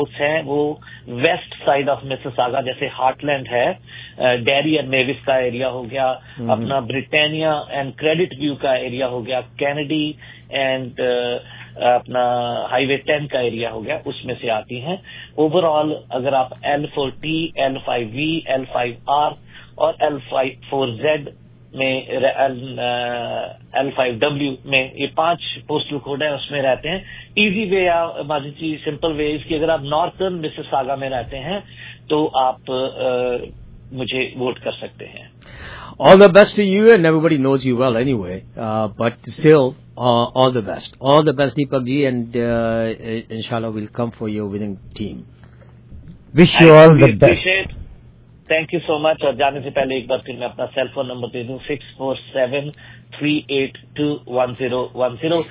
ہیں وہ west side of Mississauga, جیسے ہارٹلینڈ ہے، ڈیری اینڈ میوس کا ایریا ہو گیا، اپنا بریٹینیا اینڈ کریڈٹ ویو کا ایریا ہو گیا، کینیڈی اینڈ اپنا ہائی وے 10 کا ایریا ہو گیا، اس میں سے آتی ہیں. اوور آل اگر آپ L4T، L5V، L5R اور L4Z میں L5W میں یہ 5 پوسٹل کوڈ ہیں، اس میں رہتے ہیں. ایزی وے یا ماجد جی سمپل وے اس کی، اگر آپ نارتھرن مسیساگا میں رہتے ہیں تو آپ مجھے ووٹ کر سکتے ہیں. All the best to you, and everybody knows you well anyway. But still, all the best. All the best, Deepak ji, and inshallah we'll come for your winning team. Wish you all the best. Thank you so much. اور جانے سے پہلے ایک بار پھر میں اپنا cell phone number دے دوں 647-382-1010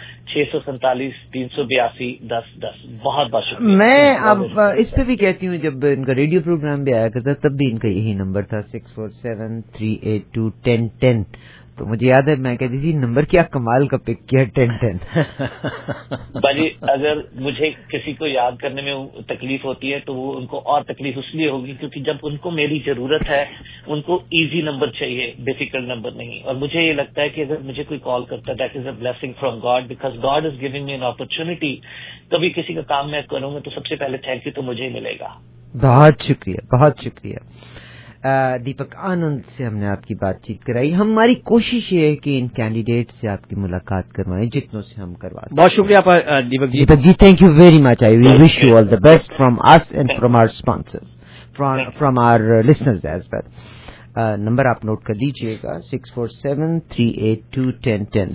647-382-1010. بہت بہت شکریہ. میں اب اس پہ بھی کہتی ہوں، جب ان کا ریڈیو پروگرام بھی آیا کرتا تب بھی ان کا یہی نمبر تھا 647-382-1010. تو مجھے یاد ہے میں کہتی تھی نمبر کیا کمال کا پک کیا 1010. باجی اگر مجھے کسی کو یاد کرنے میں تکلیف ہوتی ہے تو وہ ان کو اور تکلیف اس لیے ہوگی کیونکہ جب ان کو میری ضرورت ہے ان کو ایزی نمبر چاہیے، ڈیفیکلٹ نمبر نہیں. اور مجھے یہ لگتا ہے کہ اگر مجھے کوئی کال کرتا ہے that is a blessing from God, because God is giving me an opportunity. کبھی کسی کا کام میں کروں گا تو سب سے پہلے تھینک یو تو مجھے ہی ملے گا. بہت شکریہ، بہت شکریہ. دیپک آنند سے ہم نے آپ کی بات چیت کرائی. ہماری کوشش یہ ہے کہ ان کینڈیڈیٹ سے آپ کی ملاقات کروائیں جتنوں سے ہم کروا سکیں. بہت شکریہ Deepak ji. Deepak ji thank you very much. I we wish you all the best from us and from our sponsors, from our listeners as well. Number آپ نوٹ کر لیجئے گا 647-382-1010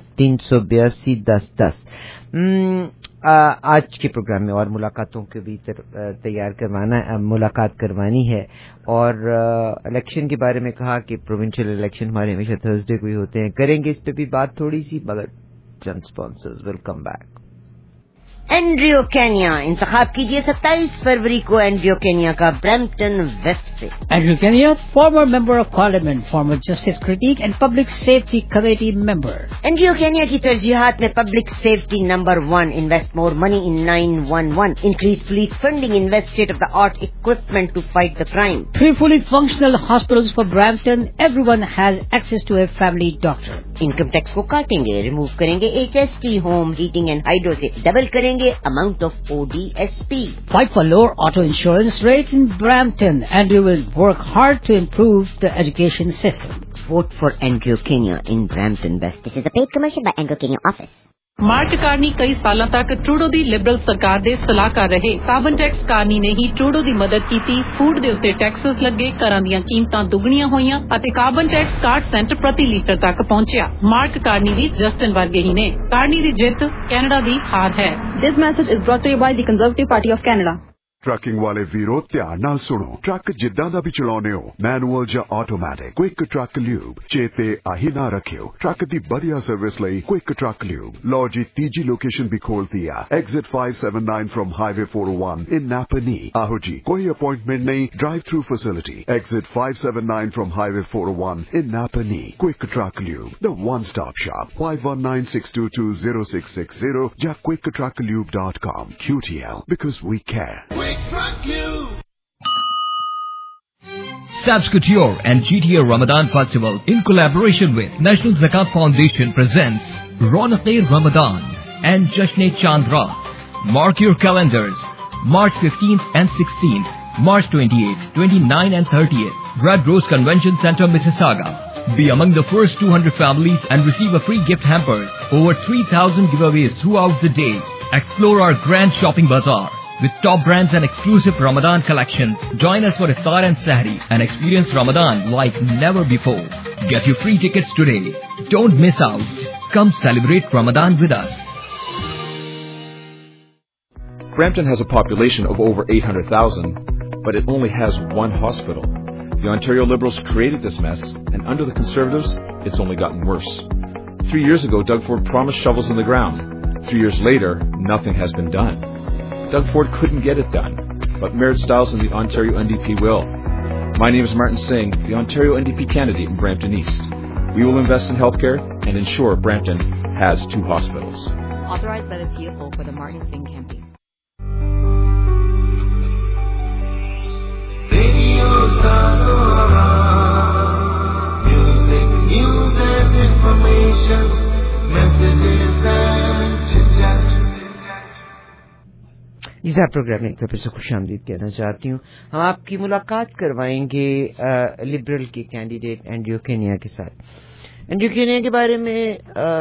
382-1010. آج کے پروگرام میں اور ملاقاتوں کے بھی ملاقات کروانی ہے. اور الیکشن کے بارے میں کہا کہ پروونشل الیکشن ہمارے ہمیشہ تھرسڈے کو ہی ہوتے ہیں، کریں گے اس پہ بھی بات تھوڑی سی، مگر چند sponsors will come back. Andrew Kania انتخاب کیجیے 27 فروری کو اینڈریو کینیا کا برمپٹن ویسٹ سے. Andrew Kania former member of parliament, former justice critic and public safety committee member. Andrew Kania کی ترجیحات میں public safety number 1، invest more money in 911، increase police funding, invest state of the art equipment to fight the crime. 3 fully functional hospitals for Brampton. Everyone has access to a family doctor. Income tax کو کاٹیں گے، remove کریں گے HST home heating and hydro سے، double کریں گے amount of ODSP. Fight for lower auto insurance rates in Brampton, and we will work hard to improve the education system. Vote for Andrew Kenya in Brampton West. This is a paid commercial by Andrew Kenya office. Mark Carney ਕਈ ਸਾਲਾਂ ਤੱਕ Trudeau ਦੀ Liberal ਸਰਕਾਰ ਦੇ ਸਲਾਹਕਾਰ ਰਹੇ. Carbon tax Carney ਨੇ ਹੀ Trudeau ਦੀ ਮਦਦ ਕੀਤੀ. ਫੂਡ ਦੇ ਉੱਤੇ ਟੈਕਸਸ ਲੱਗੇ, ਘਰਾਂ ਦੀਆਂ ਕੀਮਤਾਂ ਦੁੱਗਣੀਆਂ ਹੋਈਆਂ ਅਤੇ ਕਾਰਬਨ ਟੈਕਸ 60 ਸੈਂਟ ਪ੍ਰਤੀ ਲੀਟਰ ਤੱਕ ਪਹੁੰਚਿਆ. ਮਾਰਕ ਕਾਰਨੀ ਵੀ ਜਸਟਨ ਵਰਗੇ ਹੀ ਨੇ. ਕਾਰਨੀ ਦੀ ਜਿੱਤ ਕੈਨੇਡਾ ਦੀ ਹਾਰ ਹੈ. This message is brought to you by the Conservative Party of Canada. Trucking ਵਾਲੇ ਵੀਰੋ ਧਿਆਨ ਨਾਲ ਸੁਣੋ. ਟਰੱਕ ਜਿੱਦਾਂ ਦਾ ਵੀ ਚਲਾਉਂਦੇ ਹੋ, ਮੈਨੂਅਲ ਜਾਂ ਆਟੋਮੈਟਿਕ, ਕੁਇਕ ਟਰੱਕ ਲਿਊਬ ਚੇਤੇ ਆਹੀ ਨਾ ਰੱਖਿਓ. ਟਰੱਕ ਦੀ ਵਧੀਆ ਸਰਵਿਸ ਲਈ ਕੁਇਕ ਟਰੱਕ ਲਿਊਬ. ਲਓ ਜੀ ਤੀਜੀ ਲੋਕੇਸ਼ਨ ਵੀ ਖੋਲਤੀ ਆ, exit 579 from highway 401 in Napanee. ਆਹੋ ਜੀ, ਕੋਈ ਅਪਾਇੰਟਮੈਂਟ ਨਹੀਂ, drive through facility. Exit 579 from highway 401 in Napanee. Quick truck lube, the one stop shop. 5196220660 ਜਾਂ quicktrucklube.com. QTL, because we care. Sabs Couture and GTA Ramadan Festival in collaboration with National Zakat Foundation presents Raunaq-e Ramadan and Jashn-e Chand Raat. Mark your calendars. March 15th and 16th, March 28th, 29th and 30th, Red Rose Convention Center, Mississauga. Be among the first 200 families and receive a free gift hampers. Over 3,000 giveaways throughout the day. Explore our grand shopping bazaar with top brands and exclusive Ramadan collections. Join us for Iftar and Sahri and experience Ramadan like never before. Get your free tickets today. Don't miss out. Come celebrate Ramadan with us. Brampton has a population of over 800,000, but it only has one hospital. The Ontario Liberals created this mess, and under the Conservatives, it's only gotten worse. 3 years ago, Doug Ford promised shovels in the ground. 3 years later, nothing has been done. Doug Ford couldn't get it done, but Merritt Stiles and the Ontario NDP will. My name is Martin Singh, the Ontario NDP candidate in Brampton East. We will invest in healthcare and ensure Brampton has 2 hospitals. Authorized by the CFO for the Martin Singh campaign. इस programme में एक बार फिर से खुशामदीद कहना चाहती हूँ। हम आपकी मुलाकात करवाएंगे लिबरल के कैंडिडेट एंड्रयू केनिया के साथ। एंड्रयू केनिया के बारे में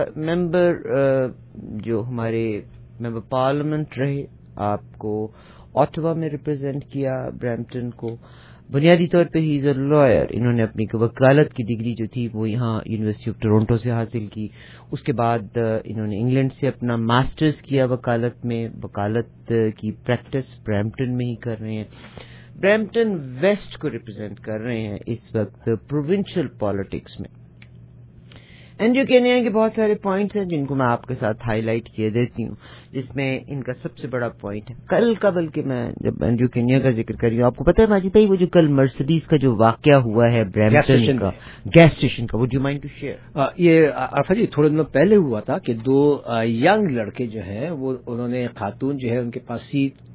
जो हमारे मेंबर पार्लियामेंट रहे, आपको ऑटवा में रिप्रेजेंट किया, ब्रैम्पटन को। बुनियादी तौर पे ही इज अ लॉयर। इन्होंने अपनी वकालत की डिग्री जो थी वो यहाँ यूनिवर्सिटी ऑफ टोरंटो से हासिल की। उसके बाद इन्होंने इंग्लैंड से अपना मास्टर्स किया वकालत में। वकालत की प्रैक्टिस ब्रैम्पटन में ही कर रहे हैं। ब्रैम्पटन वेस्ट को रिप्रेजेंट कर रहे हैं इस वक्त प्रोविंशियल पॉलिटिक्स में। एंड्रयू केनिया के बहुत सारे पॉइंट्स हैं जिनको मैं आपके साथ हाईलाइट किए देती हूँ, जिसमें इनका सबसे बड़ा पॉइंट है कल का, बल्कि मैं जब एंड्रयू केनिया का जिक्र कर रही हूँ, आपको पता है माजिद भाई वो जो कल मर्सिडीज का जो वाकया हुआ है ब्रैम्पटन का गैस स्टेशन का, would you mind to share? ये आफा जी थोड़े दिनों पहले हुआ था कि 2 यंग लड़के जो है वो उन्होंने खातून जो है उनके पास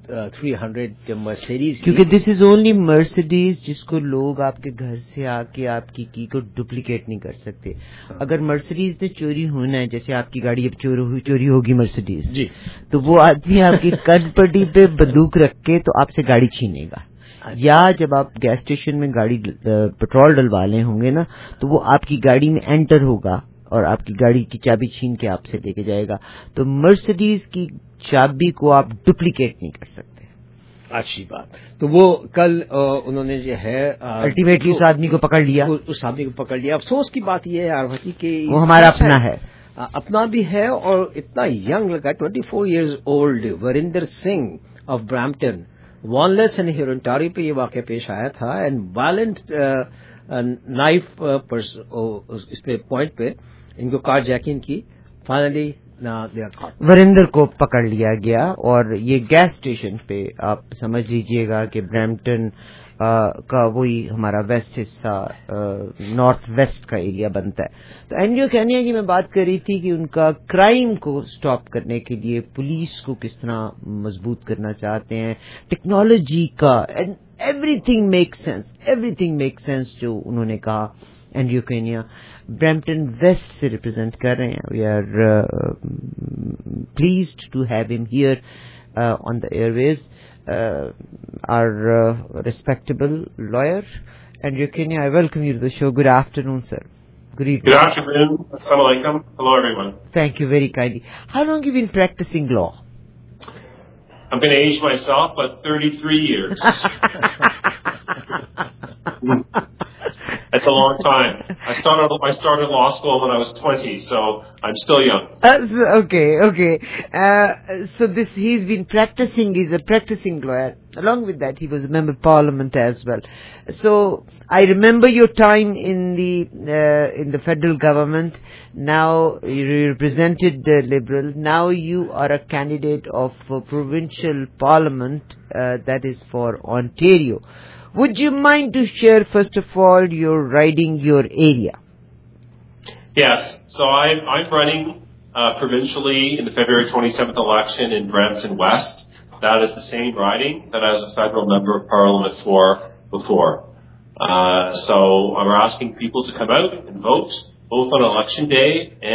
300 मर्सिडीज, क्योंकि दिस इज ओनली मर्सिडीज जिसको लोग आपके घर से आके आपकी की को डुप्लीकेट नहीं कर सकते। अगर मर्सिडीज ने चोरी होना है, जैसे आपकी गाड़ी अब चोरी होगी मर्सिडीज जी, तो वो आदमी आपकी कनपट्टी पे बंदूक रख के तो आपसे गाड़ी छीनेगा। या जब आप गैस स्टेशन में गाड़ी पेट्रोल डलवाले होंगे ना, तो वो आपकी गाड़ी में एंटर होगा और आपकी गाड़ी की चाबी छीन के आपसे लेके जाएगा। तो मर्सिडीज की चाबी को आप डुप्लीकेट नहीं कर सकते। अच्छी बात। तो वो कल उन्होंने जो है अल्टीमेटली उस आदमी को पकड़ लिया। उस आदमी को पकड़ लिया। अफसोस की बात यह है यार भाजी कि वो हमारा अपना है, अपना भी है और इतना यंग लगा, 24 years old Varinder Singh of Brampton, Wanless and Hurontario पे ये वाकया पेश आया था। एंड वायलेंट नाइफ इस पे पॉइंट पे इनको कार जैकिंग की। फाइनली वरिंदर को पकड़ लिया गया। और ये गैस स्टेशन पे आप समझ लीजिएगा कि ब्रैम्पटन का वही हमारा वेस्ट हिस्सा, नॉर्थ वेस्ट का एरिया बनता है। तो एंड्रयू केनिया की मैं बात कर रही थी कि उनका क्राइम को स्टॉप करने के लिए पुलिस को किस तरह मजबूत करना चाहते हैं, टेक्नोलॉजी का, एंड एवरीथिंग मेक सेंस जो उन्होंने कहा। एंड्रयू केनिया ब्रैम्पटन वेस्ट से रिप्रेजेंट कर रहे हैं। We are pleased to have him here on the airwaves, our respectable lawyer. Andreyou Kenya, I welcome you to the show. Good afternoon, sir. Good evening. Good afternoon. Assalamu alaikum. Hello, everyone. Thank you very kindly. How long have you been practicing law? I'm going to age myself, but 33 years. That's a long time. I started law school when I was 20, so I'm still young. Okay. So he's been practicing. He's a practicing lawyer. Along with that, he was a member of parliament as well. So I remember your time in the federal government. Now you represented the Liberal. Now you are a candidate of provincial parliament. That is for Ontario. Would you mind to share, first of all, your riding, your area? Yes. So I'm running provincially in the February 27th election in Brampton West. That is the same riding that I was a federal member of parliament for before. So we're asking people to come out and vote, both on election day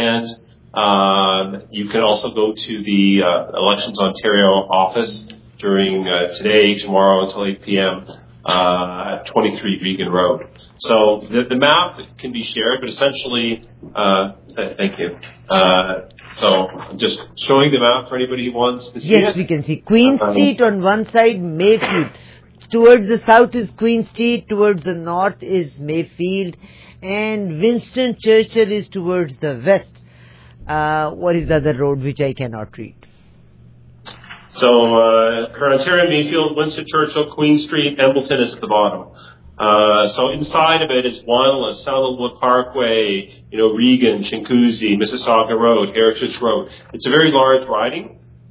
and you can also go to the Elections Ontario office during today, tomorrow until 8 p.m. At 23 Regan Road. So the map can be shared, but essentially, thank you. So I'm just showing the map for anybody who wants to see it. Yes, we can see Queen Street on one side, Mayfield. Towards the south is Queen Street, towards the north is Mayfield, and Winston Churchill is towards the west. What is the other road which I cannot read? So, Ontario, Mayfield, Winston Churchill, Queen Street, Embleton is at the bottom. So inside of it is Wanless, Sandalwood Parkway, Regan, Chinguacousy, Mississauga Road, Heritage Road. It's a very large riding,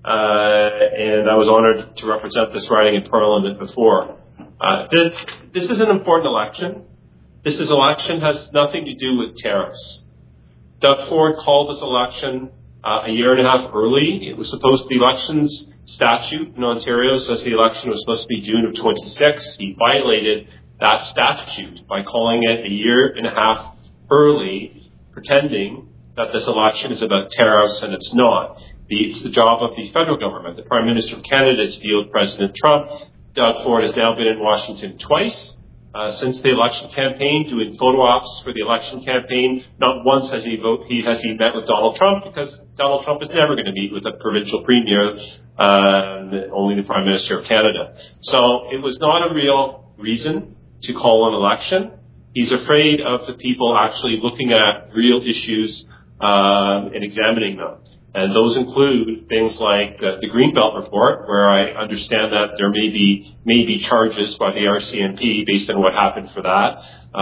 and I was honored to represent this riding in Parliament before. This is an important election. This election has nothing to do with tariffs. Doug Ford called this election a year and a half early. It was supposed to be elections statute in Ontario says the election was supposed to be June of 26. He violated that statute by calling it a year and a half early, pretending that this election is about tariffs, and it's not. It's the job of the federal government. The Prime Minister of Canada is field President Trump. Doug Ford has now been in Washington twice since the election campaign, doing photo ops for the election campaign. Not once has he met with Donald Trump, because Donald Trump is never going to meet with a provincial premier, only the Prime Minister of Canada. So it was not a real reason to call an election. He's afraid of the people actually looking at real issues and examining them. And those include things like the Greenbelt report, where I understand that there may be charges by the RCMP based on what happened for that.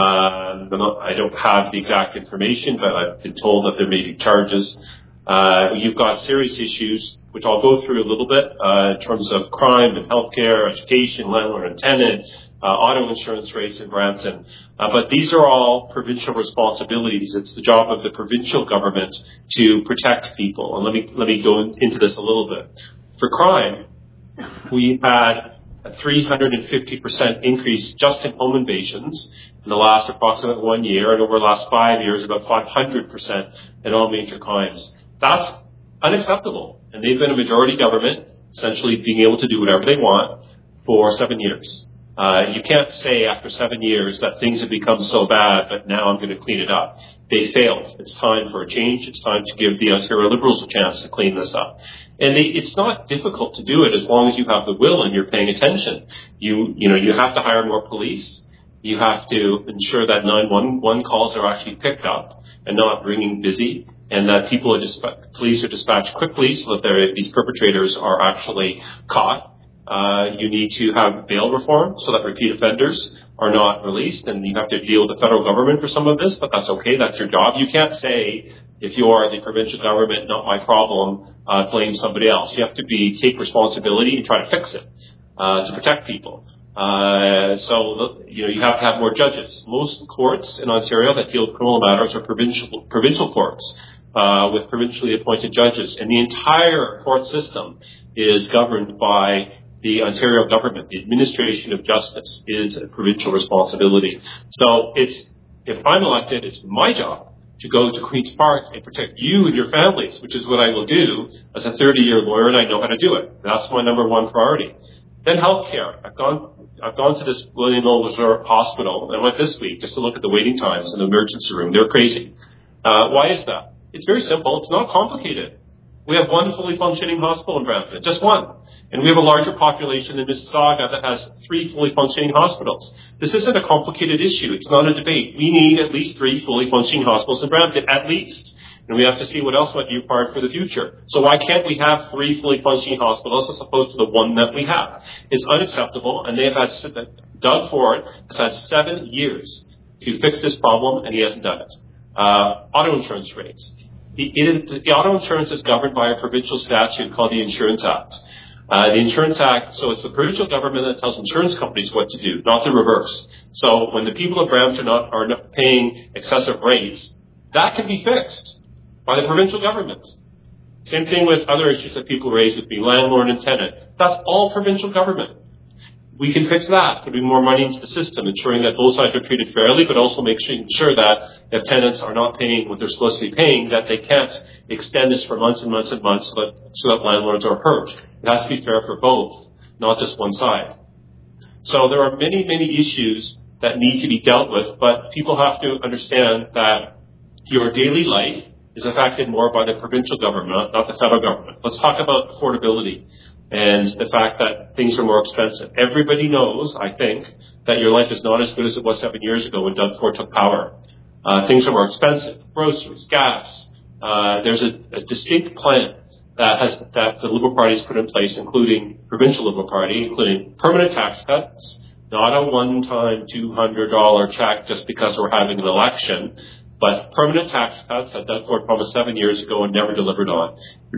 I don't have the exact information, but I've been told that there may be charges. You've got serious issues, which I'll go through a little bit, in terms of crime and healthcare, education, landlord and tenant, auto insurance rates in Brampton. But these are all provincial responsibilities. It's the job of the provincial government to protect people. And let me go into this a little bit. For crime, we had a 350% increase just in home invasions in the last approximate 1 year, and over the last 5 years, about 500% in all major crimes. That's unacceptable. And they've been a majority government, essentially being able to do whatever they want for 7 years. You can't say after 7 years that things have become so bad, but now I'm going to clean it up. They failed. It's time for a change. It's time to give the Ontario Liberals a chance to clean this up. And it's not difficult to do it as long as you have the will and you're paying attention. You have to hire more police. You have to ensure that 911 calls are actually picked up and not ringing busy, and that police are dispatched quickly so that these perpetrators are actually caught. You need to have bail reform so that repeat offenders are not released, and you have to deal with the federal government for some of this, but that's okay. That's your job. You can't say, if you are the provincial government, not my problem, blame somebody else. You have to take responsibility and try to fix it to protect people. So you have to have more judges. Most courts in Ontario that deal with criminal matters are provincial courts with provincially appointed judges, and the entire court system is governed by the Ontario government. The administration of justice is a provincial responsibility. So if I'm elected, it's my job to go to Queen's Park and protect you and your families, which is what I will do as a 30-year lawyer, and I know how to do it. That's my number one priority. Then healthcare. I've gone to this William Oldsworth Hospital, and I went this week just to look at the waiting times in the emergency room. They're crazy. Why is that? It's very simple. It's not complicated. We have one fully functioning hospital in Brampton, just one. And we have a larger population in Mississauga that has 3 fully functioning hospitals. This isn't a complicated issue. It's not a debate. We need at least 3 fully functioning hospitals in Brampton, at least. And we have to see what else might be required for the future. So why can't we have 3 fully functioning hospitals as opposed to the one that we have? It's unacceptable, and Doug Ford has had 7 years to fix this problem, and he hasn't done it. Auto insurance rates. The auto insurance is governed by a provincial statute called the Insurance Act. The Insurance Act, so it's the provincial government that tells insurance companies what to do, not the reverse. So when the people of Brampton are not paying excessive rates, that can be fixed by the provincial government. Same thing with other issues that people raise with being landlord and tenant. That's all provincial government. We can fix that, putting more money into the system, ensuring that both sides are treated fairly, but also making sure that if tenants are not paying what they're supposed to be paying, that they can't extend this for months and months and months so that landlords are hurt. It has to be fair for both, not just one side. So there are many, many issues that need to be dealt with, but people have to understand that your daily life is affected more by the provincial government, not the federal government. Let's talk about affordability and the fact that things are more expensive. Everybody knows, I think, that your life is not as good as it was 7 years ago when Doug Ford took power. Things are more expensive. Groceries, gas. There's a distinct plan that the Liberal Party has put in place, including provincial Liberal Party, including permanent tax cuts, not a one-time $200 check just because we're having an election, but permanent tax cuts that Doug Ford promised 7 years ago and never delivered on.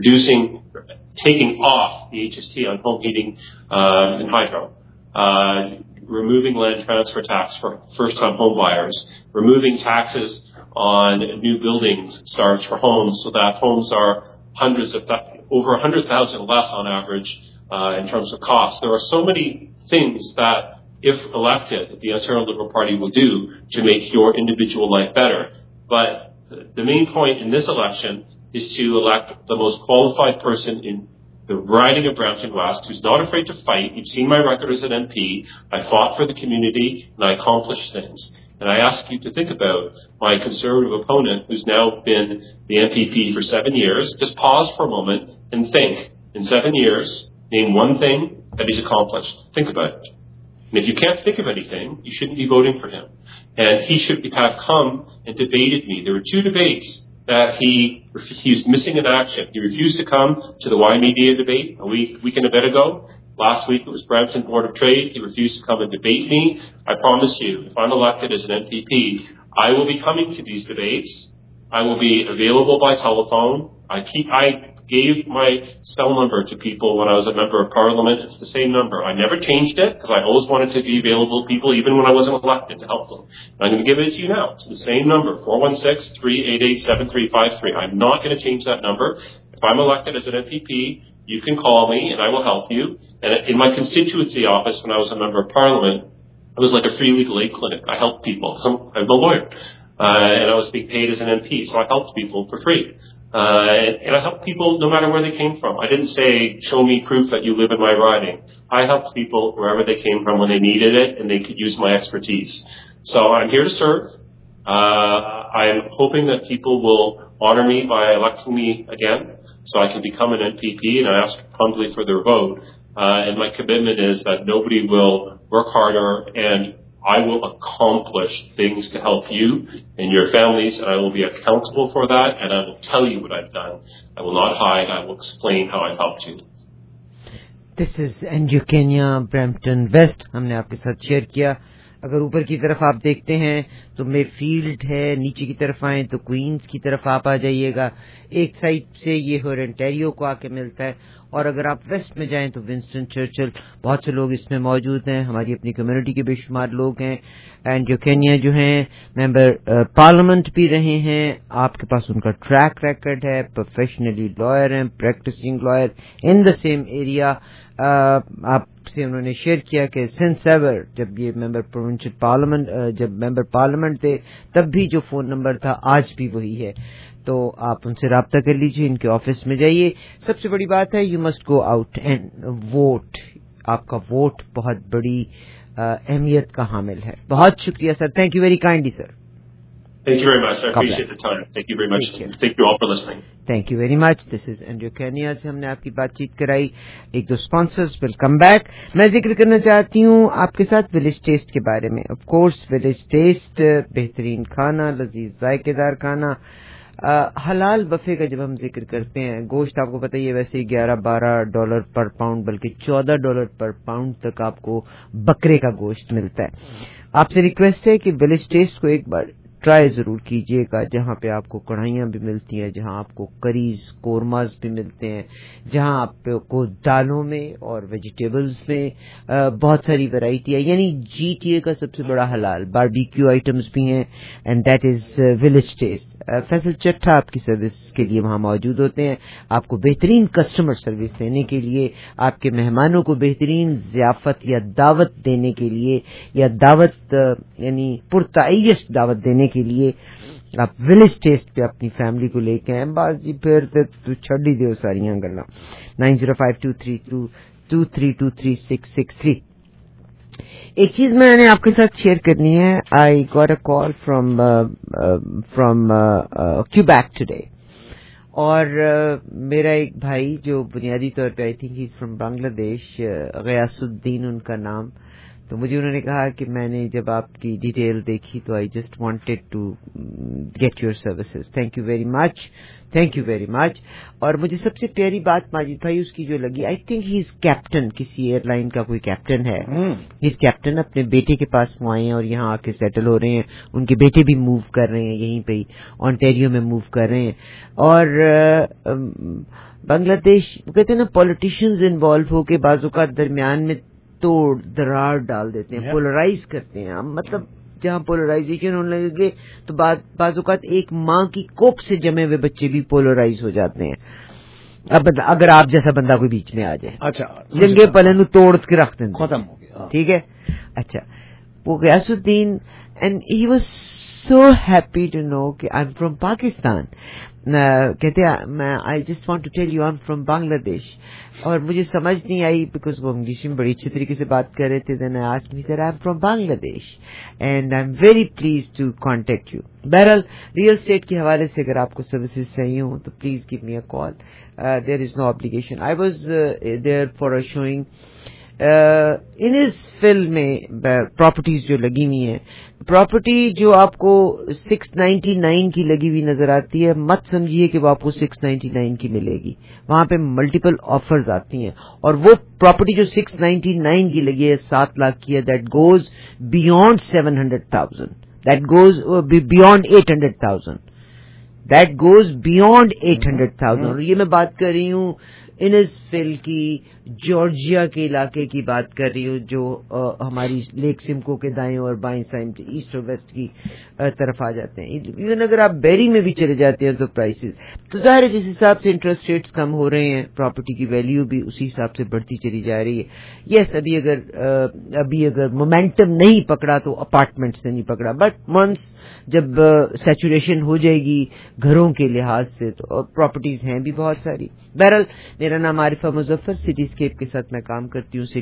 Taking off the HST on home heating and hydro. Removing land transfer tax for first-time home buyers. Removing taxes on new buildings starts for homes so that homes are over 100,000 less on average in terms of cost. There are so many things that, if elected, the Ontario Liberal Party will do to make your individual life better. But the main point in this election is to elect the most qualified person in the riding of Brampton West who's not afraid to fight. You've seen my record as an MP. I fought for the community and I accomplished things. And I ask you to think about my Conservative opponent who's now been the MPP for 7 years. Just pause for a moment and think. In 7 years, name one thing that he's accomplished. Think about it. And if you can't think of anything, you shouldn't be voting for him. And he should have come and debated me. There were 2 debates that he was missing in action. He refused to come to the Y Media debate a week and a bit ago. Last week it was Brampton Board of Trade. He refused to come and debate me. I promise you, if I'm elected as an MPP, I will be coming to these debates. I will be available by telephone. I gave my cell number to people when I was a member of Parliament. It's the same number. I never changed it because I always wanted to be available to people even when I wasn't elected to help them. And I'm going to give it to you now. It's the same number, 416-388-7353. I'm not going to change that number. If I'm elected as an MPP, you can call me and I will help you. And in my constituency office when I was a member of Parliament, it was like a free legal aid clinic. I helped people. I'm a lawyer. And I was being paid as an MP, so I helped people for free. And I helped people no matter where they came from. I didn't say, show me proof that you live in my riding. I helped people wherever they came from when they needed it and they could use my expertise. So I'm here to serve. I'm hoping that people will honor me by electing me again so I can become an MPP, and I ask humbly for their vote. And my commitment is that nobody will work harder, and I will accomplish things to help you and your families, and I will be accountable for that, and I will tell you what I've done. I will not hide. I will explain how I've helped you. This is NGO Kenya, Brampton West. हमने आपके साथ share किया. अगर ऊपर की तरफ आप देखते हैं तो मेफील्ड है, नीचे की तरफ आए तो क्वींस की तरफ आप आ जाइएगा. एक साइड से ये ओंटारियो को आके मिलता है, और अगर आप वेस्ट में जाएं तो विंस्टन चर्चिल. बहुत से लोग इसमें मौजूद हैं, हमारी अपनी कम्युनिटी के बेशुमार लोग हैं. एंड जो केन्या जो हैं मेंबर पार्लियामेंट भी रहे हैं. आपके पास उनका ट्रैक रिकॉर्ड है, प्रोफेशनली लॉयर हैं, practising lawyer in the same area. आपसे उन्होंने शेयर किया कि सिंस एवर जब ये मेंबर प्रोविंशियल पार्लियामेंट जब मेंबर पार्लियामेंट थे तब भी जो फोन नंबर था आज भी वही है. तो आप उनसे राब्ता कर लीजिए, इनके ऑफिस में जाइए. सबसे बड़ी बात है you must go out and vote. आपका वोट बहुत बड़ी अहमियत का हामिल है. बहुत शुक्रिया sir. Thank you very kindly sir. Thank you very much. I appreciate the time. Thank you very much. Thank you all for listening. Thank you very much. This is NGO Kenya से हमने आपकी बातचीत कराई. एक दो sponsors will come back. मैं जिक्र करना चाहती हूँ आपके साथ विलेज टेस्ट के बारे में. ऑफ कोर्स विलेज टेस्ट बेहतरीन खाना, लजीज जायकेदार खाना. हलाल बफे का जब हम जिक्र करते हैं, गोश्त आपको पता ही है वैसे $11-12 पर पाउंड बल्कि $14 पर पाउंड तक आपको बकरे का गोश्त मिलता है. आपसे रिक्वेस्ट है कि विलेज टेस्ट को एक बार ट्राई जरूर कीजिएगा, जहां पे आपको कढ़ाइयाँ भी मिलती हैं, जहां आपको करीज कोरमास भी मिलते हैं, जहां आपको दालों में और वेजिटेबल्स में बहुत सारी वैरायटी है. यानी GTA का सबसे बड़ा हलाल बारबेक्यू आइटम्स भी हैं. And that is village taste. Faisal Chatta आपकी सर्विस के लिए वहां मौजूद होते हैं. आपको बेहतरीन कस्टमर सर्विस देने के लिए, आपके मेहमानों को बेहतरीन ज़ियाफत या दावत देने के लिए, या दावत यानी पुरताइश दावत देने के लिए आप विलेज टेस्ट पे अपनी फैमिली को लेके आए. बास जी फिर तो छड़ ही दो सारियां गल्लां. 905232323663. एक चीज मैंने आपके साथ शेयर करनी है. I got a call from Quebec today, और मेरा एक भाई जो बुनियादी तौर पे I think he is from Bangladesh, Ghayasuddin उनका नाम. तो मुझे उन्होंने कहा कि मैंने जब आपकी डिटेल देखी तो I just wanted to get your services. Thank you very much. Thank you very much. और मुझे सबसे प्यारी बात माजिद भाई उसकी जो लगी, I think he is captain, किसी एयरलाइन का कोई कैप्टन है. He is captain. अपने बेटे के पास वो आए हैं और यहाँ आके सेटल हो रहे हैं. उनके बेटे भी मूव कर रहे हैं, यहीं पे ही ओंटारियो में मूव कर रहे हैं. और बांग्लादेश कहते हैं ना, पॉलिटिशियंस इन्वॉल्व होके बाज़-ओ-क़ात दरमियान में तोड़ दरार डाल देते हैं, पोलराइज करते हैं. मतलब जहां पोलराइजेशन होने लगे तो बाज़-ओ-क़ात एक माँ की कोख से जमे हुए बच्चे भी पोलराइज हो जाते हैं. अब अगर आप जैसा बंदा कोई बीच में आ जाए, अच्छा जंगे पलन तोड़ के रख दें, खत्म हो गया. ठीक है. अच्छा, वो Ghayasuddin, and he was so happy to know कि I'm from Pakistan. کہتے ہیں I just want to tell you I am from Bangladesh, اور مجھے سمجھ نہیں آئی بیکاز وہ انگلش میں بڑی اچھی طریقے سے بات کر رہے تھے. Then I asked, he said I am from Bangladesh and I am very please to contact you. بہرحال ریئل اسٹیٹ کے حوالے سے اگر آپ کو سروسز چاہیے ہوں تو please give me a call. There is no obligation. I was there for a showing. ان اس فلم میں پراپرٹیز جو لگی ہوئی ہیں, پراپرٹی جو آپ کو 699 کی لگی ہوئی نظر آتی ہے, مت سمجھیے کہ وہ آپ کو 699 کی ملے گی. وہاں پہ ملٹیپل آفرز آتی ہیں, اور وہ پراپرٹی جو 699 کی لگی ہے 7 لاکھ کی ہے, that goes beyond 700,000, that goes beyond 800,000, that goes beyond 800,000. اور یہ میں بات کر رہی ہوں انسفیل کی, جارجیا کے علاقے کی بات کر رہی ہوں, جو ہماری لیک سمکو کے دائیں اور بائیں سائڈ ایسٹ اور ویسٹ کی طرف آ جاتے ہیں. ایون اگر آپ بیری میں بھی چلے جاتے ہیں تو پرائسز تو ظاہر ہے جس حساب سے انٹرسٹ ریٹس کم ہو رہے ہیں, پراپرٹی کی ویلیو بھی اسی حساب سے بڑھتی چلی جا رہی ہے. یس, ابھی اگر مومینٹم نہیں پکڑا تو اپارٹمنٹ سے نہیں پکڑا, بٹ ونس جب سیچوریشن ہو جائے گی گھروں کے لحاظ سے تو پراپرٹیز ہیں بھی بہت ساری. بہرحال میرا نام عارفہ مظفر, سٹی اسکیپ کے ساتھ میں کام کرتی ہوں.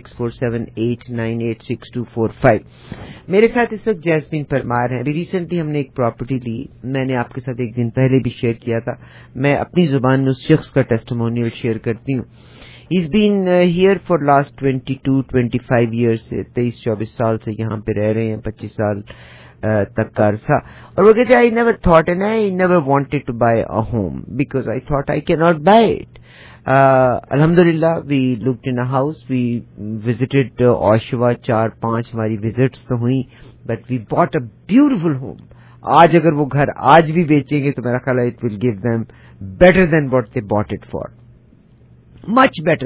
6478986245. میرے ساتھ اس وقت جیسمین پرمار ہے. ابھی ریسنٹلی ہم نے ایک پراپرٹی لی, میں نے آپ کے ساتھ ایک دن پہلے بھی شیئر کیا تھا. میں اپنی زبان میں اس شخص کا ٹیسٹیمونیل شیئر کرتی ہوں. He's been here for last 22-25 years سے 23-24 سال سے یہاں پہ رہ رہے ہیں, 25 سال تک کا عرصہ. اور وہ کہتے ہیں I never thought and I never wanted to buy a home because I thought I cannot buy it. Alhamdulillah, we looked in a house, we visited Oshawa, 4-5 ہماری visits تو ہوئی, but we bought a beautiful home. آج اگر وہ گھر آج بھی بیچیں گے تو میرا خیال ہے it will give them better than what they bought it for. much better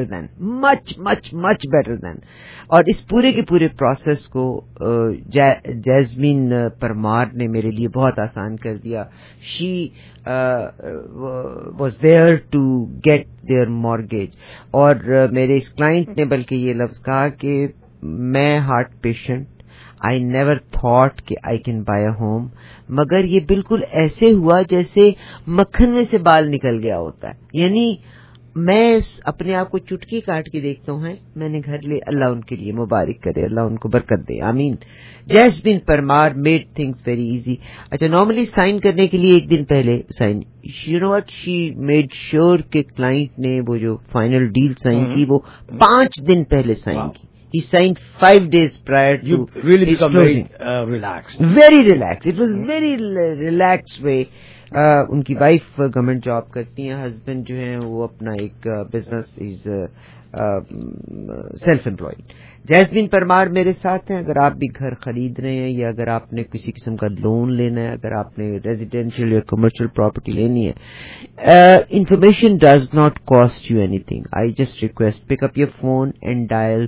than. اور اس پورے کے پورے پروسیس کو جیسمین پرمار نے میرے لیے بہت آسان کر دیا. She was there to get their mortgage. اور میرے اس کلائنٹ نے بلکہ یہ لفظ کہا کہ میں heart patient, I never thought کہ I can buy a home, مگر یہ بالکل ایسے ہوا جیسے مکھن میں سے بال نکل گیا ہوتا ہے. یعنی میں اپنے آپ کو چٹکی کاٹ کے دیکھتا ہوں, میں نے گھر لے, اللہ ان کے لیے مبارک کرے, اللہ ان کو برکت دے, آمین. Jasmine Parmar made things very easy. اچھا, نارملی سائن کرنے کے لیے ایک دن پہلے sign, you know what, she made sure کہ کلائنٹ نے وہ جو فائنل ڈیل سائن کی وہ 5 دن پہلے سائن کی. He signed 5 days prior to you really his become closing. very relaxed. Very relaxed. It was very relaxed way. ان کی wife government job کرتی ہیں, ہسبینڈ جو ہیں وہ اپنا ایک business as self employed. Jasmine Parmar میرے ساتھ ہیں. اگر آپ بھی گھر خرید رہے ہیں یا اگر آپ نے کسی قسم کا لون لینا ہے, اگر آپ نے ریزیڈینشیل یا کمرشل پراپرٹی لینی ہے, information does not cost you anything. I just request pick up your phone and dial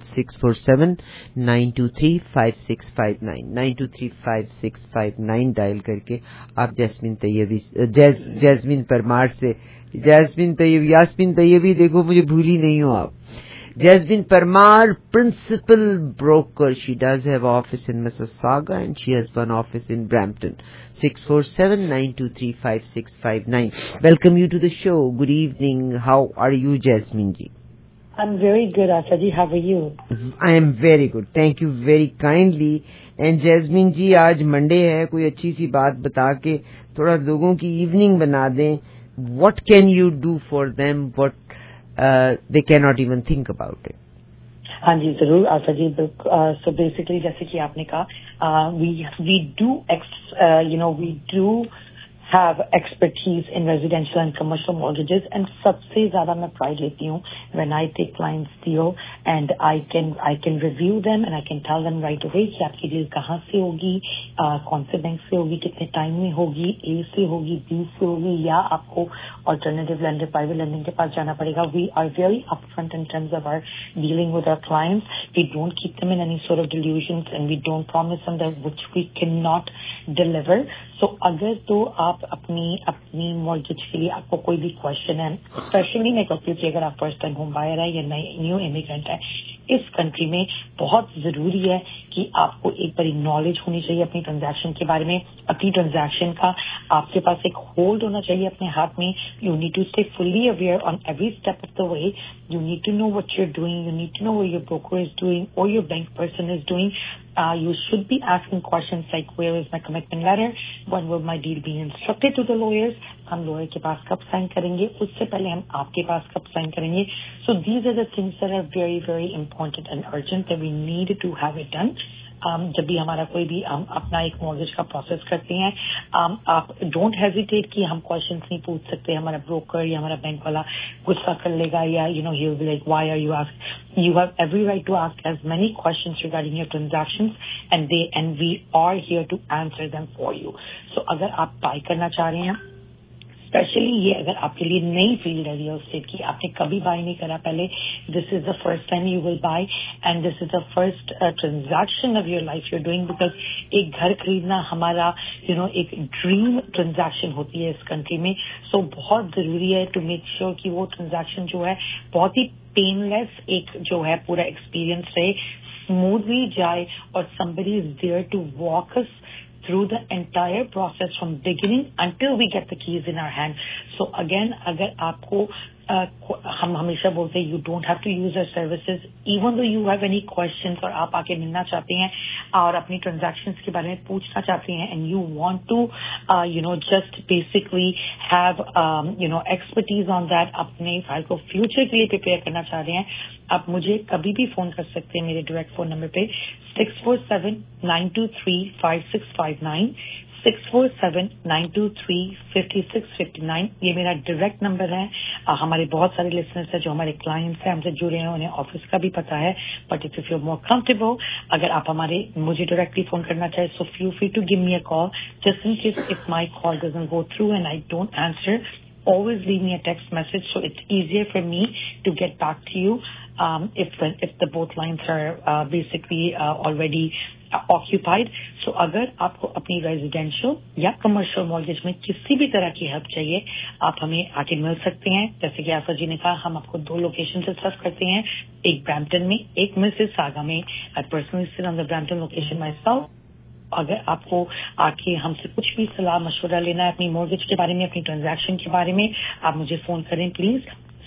647-923-5659 923-5659 dial کر کے آپ جیسمین پرمار سے, یاسمین طیبی دیکھو مجھے بھولی نہیں ہو آپ. Jasmine Parmar, principal broker. She does have office in Mississauga and she has one office in Brampton. 647-923-5659. Welcome you to the show. Good evening. How are you, Jasmine ji? I'm very good, Asha ji. How are you? I am very good. Thank you very kindly. And Jasmine ji, آج Monday ہے, کوئی اچھی سی بات بتا کے تھوڑا لوگوں کی ایوننگ بنا دیں. What can you do for them? What they cannot even think about it. ہاں جی ضرور آسا جی. سو بیسکلی جیسے کہ آپ نے کہا we do have expertise in residential and commercial mortgages, and سب سے زیادہ میں pride لیتی ہوں when I take clients deal and I can review them and I can tell them right away کہ آپ کی ڈیل کہاں سے ہوگی, کون سے بینک سے ہوگی, کتنے ٹائم میں ہوگی, اے سے ہوگی, بی سے ہوگی, یا آپ کو alternative lender, private lending کے پاس جانا پڑے گا. We are very upfront in terms of our dealing with our clients. We don't keep them in any sort of delusions and we don't promise them that which we cannot deliver. So اگر تو آپ اپنی mortgage کے لیے آپ کو کوئی بھی کوشچن ہے, اسپیشلی میں کہتی ہوں کہ اگر آپ فرسٹ ٹائم ہوم بائر ہے یا نیو امیگرینٹ ہے, اس کنٹری میں بہت ضروری ہے کہ آپ کو ایک بڑی نالج ہونی چاہیے اپنی ٹرانزیکشن کے بارے میں. اپنی ٹرانزیکشن کا آپ کے پاس ایک ہولڈ ہونا چاہیے اپنے ہاتھ میں. You need to stay fully aware on every step of the way. You need to know what you are doing. You need to know what your broker is doing اور your bank person is doing. You should be asking questions like, where is my commitment letter? When will my deal be instructed to the lawyers? ہم lawyer کے پاس کب sign کریں گے؟ اس سے پہلے ہم آپ کے پاس کب سائن کریں گے؟ So these are the things that are very, very important and urgent that we need to have it done. جب بھی ہمارا کوئی بھی اپنا ایک مورگیج کا پروسیس کرتے ہیں, آپ ڈونٹ ہیزیٹیٹ کہ ہم کوشچنس نہیں پوچھ سکتے. ہمارا بروکر یا ہمارا بینک والا غصہ کر لے گا, یا he will be like why are you ask. You have every right to ask as many questions regarding your transactions and we are here to answer them for you. So اگر آپ by کرنا چاہ رہے ہیں, especially یہ اگر آپ کے لیے نئی فیلڈ ہے ریئل اسٹیٹ کی, آپ نے کبھی بائی نہیں کرا پہلے, this is the first time you will buy and this is the first transaction of your life you doing. Because ایک گھر خریدنا ہمارا ایک ڈریم ٹرانزیکشن ہوتی ہے اس کنٹری میں. سو بہت ضروری ہے ٹو میک شیور کہ وہ ٹرانزیکشن جو ہے بہت ہی پین لیس ایک جو ہے پورا ایکسپیرئنس رہے, اسموتھلی جائے, اور somebody is there to walk us through the entire process from beginning until we get the keys in our hand. So again, agar aapko ہم ہمیشہ بولتے ہیں you don't have to use our services even though you have any questions, اور آپ آ کے ملنا چاہتے ہیں اور اپنی ٹرانزیکشنز کے بارے میں پوچھنا چاہتے ہیں and you want to just basically have expertise on that, اپنے فائل کو فیوچر کے لیے پریپیئر کرنا چاہ رہے ہیں, آپ مجھے کبھی بھی فون کر سکتے ہیں میرے ڈائریکٹ فون نمبر پہ 647-923-5659 647-923-5659. یہ میرا ڈائریکٹ نمبر ہے. ہمارے بہت سارے لسنرس ہیں جو ہمارے کلائنٹس ہیں, ہم سے جڑے ہیں, انہیں آفس کا بھی پتا ہے, but if you feel more comfortable, اگر آپ مجھے ڈائریکٹلی فون کرنا چاہیں, so feel free to give me a call. Just in case of my call doesn't go through and I don't answer, always leave me a text message so it's easier for me to get back to you if the both lines are basically already occupied. So اگر آپ کو اپنی residential یا commercial mortgage میں کسی بھی طرح کی ہیلپ چاہیے, آپ ہمیں آ کے مل سکتے ہیں. جیسے کہ آصف جی نے کہا, ہم آپ کو 2 لوکیشن سے سرو کرتے ہیں, ایک برامپٹن میں, ایک مسیساگا میں. I personally sit on the Brampton location myself. اگر آپ کو آ کے ہم سے کچھ بھی صلاح مشورہ لینا ہے اپنی مورگیج کے بارے میں, اپنی ٹرانزیکشن کے بارے میں, آپ مجھے فون کریں please.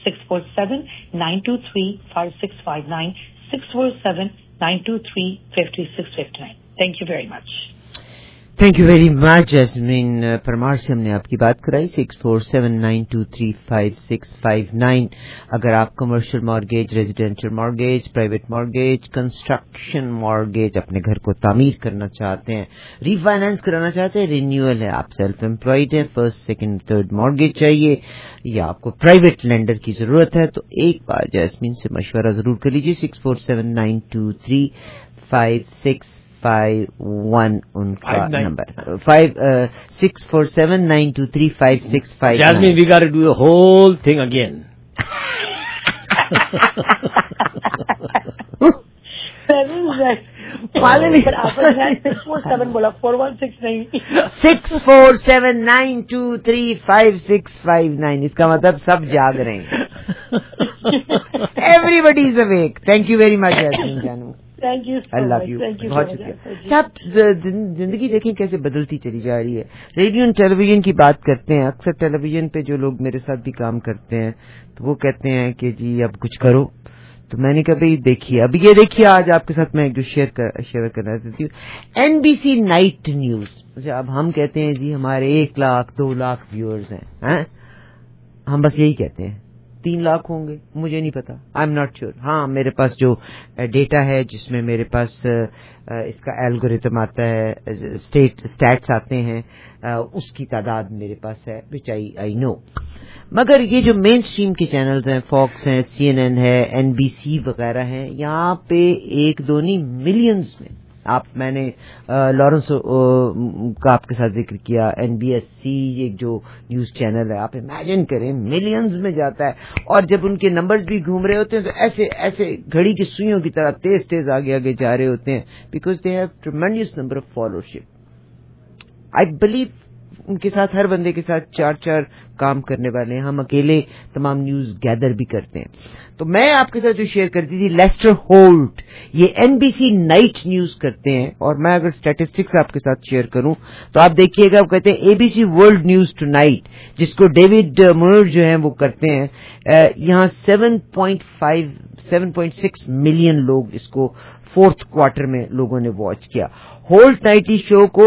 647-923-5659 647-923-5659. Thank you very much. Thank you very much Jasmine Parmar سے ہم نے آپ کی بات کرائی. 647-923-5659. اگر آپ commercial mortgage, residential mortgage, private mortgage, construction mortgage, اپنے گھر کو تعمیر کرنا چاہتے ہیں, ری فائنانس کرانا چاہتے ہیں, رینیول ہے, آپ سیلف امپلائڈ ہیں, فرسٹ سیکنڈ تھرڈ مارگیج چاہیے, یا آپ کو پرائیویٹ لینڈر کی ضرورت ہے, تو ایک بار جیسمین سے مشورہ ضرور کر لیجیے. 647-923-5651 ان کا number. 647-923-5659. Jasmine, we got to do the whole thing again. 647 बोला 416 नहीं. 647-923-5659. اس کا مطلب سب جاگ رہے ہیں. Everybody is awake. Thank you very much, Jasmine Janu. Thank you so much. بہت شکریہ. سب زندگی دیکھیں کیسے بدلتی چلی جا رہی ہے. ریڈیو اور ٹیلی ویژن کی بات کرتے ہیں, اکثر ٹیلی ویژن پہ جو لوگ میرے ساتھ بھی کام کرتے ہیں تو وہ کہتے ہیں کہ جی اب کچھ کرو. تو میں نے کہا بھائی دیکھیے, اب یہ دیکھیے آج آپ کے ساتھ میں جو شیئر کرنا چاہتی ہوں, NBC نائٹ نیوز. اب ہم کہتے ہیں جی ہمارے 1 لاکھ 2 لاکھ ویورز ہیں, ہم بس یہی کہتے ہیں. 3 لاکھ ہوں گے, مجھے نہیں پتا, آئی ایم ناٹ شیور. ہاں میرے پاس جو ڈیٹا ہے جس میں میرے پاس اس کا الگوریتم آتا ہے, اسٹیٹس آتے ہیں, اس کی تعداد میرے پاس ہے, وچ آئی نو. مگر یہ جو مین اسٹریم کے چینلز ہیں, فاکس ہیں, CNN ہے, NBC وغیرہ ہیں, یہاں پہ 1-2 نہیں ملینز میں میں نے لارنس کا آپ کے ساتھ ذکر کیا, NBSC ایک جو نیوز چینل ہے, آپ امیجن کریں ملینز میں جاتا ہے, اور جب ان کے نمبرز بھی گھوم رہے ہوتے ہیں تو ایسے گھڑی کی سوئیوں کی طرح تیز آگے جا رہے ہوتے ہیں, because they have tremendous number of followership. I believe ان کے ساتھ ہر بندے کے ساتھ 4 کام کرنے والے ہیں. ہم اکیلے تمام نیوز گیدر بھی کرتے ہیں. تو میں آپ کے ساتھ جو شیئر کرتی تھی لیسٹر ہولٹ, یہ NBC نائٹ نیوز کرتے ہیں, اور میں اگر اسٹیٹسٹکس آپ کے ساتھ شیئر کروں تو آپ دیکھیے گا, آپ کہتے ہیں ABC world news tonight, جس کو ڈیوڈ مور جو ہیں وہ کرتے ہیں. یہاں 7.6 ملین لوگ اس کو 4th کوارٹر میں لوگوں نے واچ کیا. ہولٹ نائٹی شو کو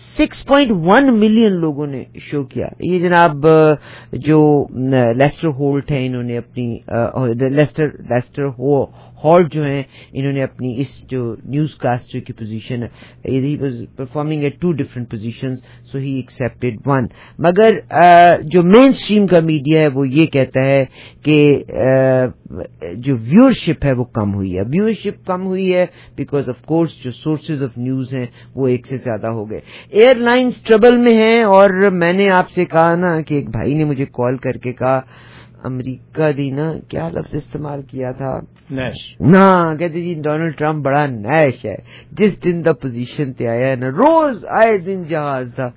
6.1 ملین لوگوں نے شو کیا. یہ جناب جو لیسٹر ہولٹ ہیں, انہوں نے اپنی لیسٹر ہالٹ جو ہیں, انہوں نے اپنی اس جو نیوز کاسٹر کی پوزیشن ہے, he was performing at 2 different positions, so he accepted one. مگر جو مین اسٹریم کا میڈیا ہے وہ یہ کہتا ہے کہ جو ویورشپ ہے وہ کم ہوئی ہے. ویورشپ کم ہوئی ہے بیکاز آف کورس جو سورسز آف نیوز ہیں وہ ایک سے زیادہ ہو گئے. ایئر لائنز ٹربل میں ہیں, اور میں نے آپ سے کہا نا کہ ایک بھائی نے مجھے کال کر کے کہا امریکہ دی نا, کیا لفظ استعمال کیا تھا, نیش نا, کہتے جی ڈونلڈ ٹرمپ بڑا نیش ہے. جس دن دا پوزیشن تے آیا ہے نا, روز آئے دن جہاز تھا,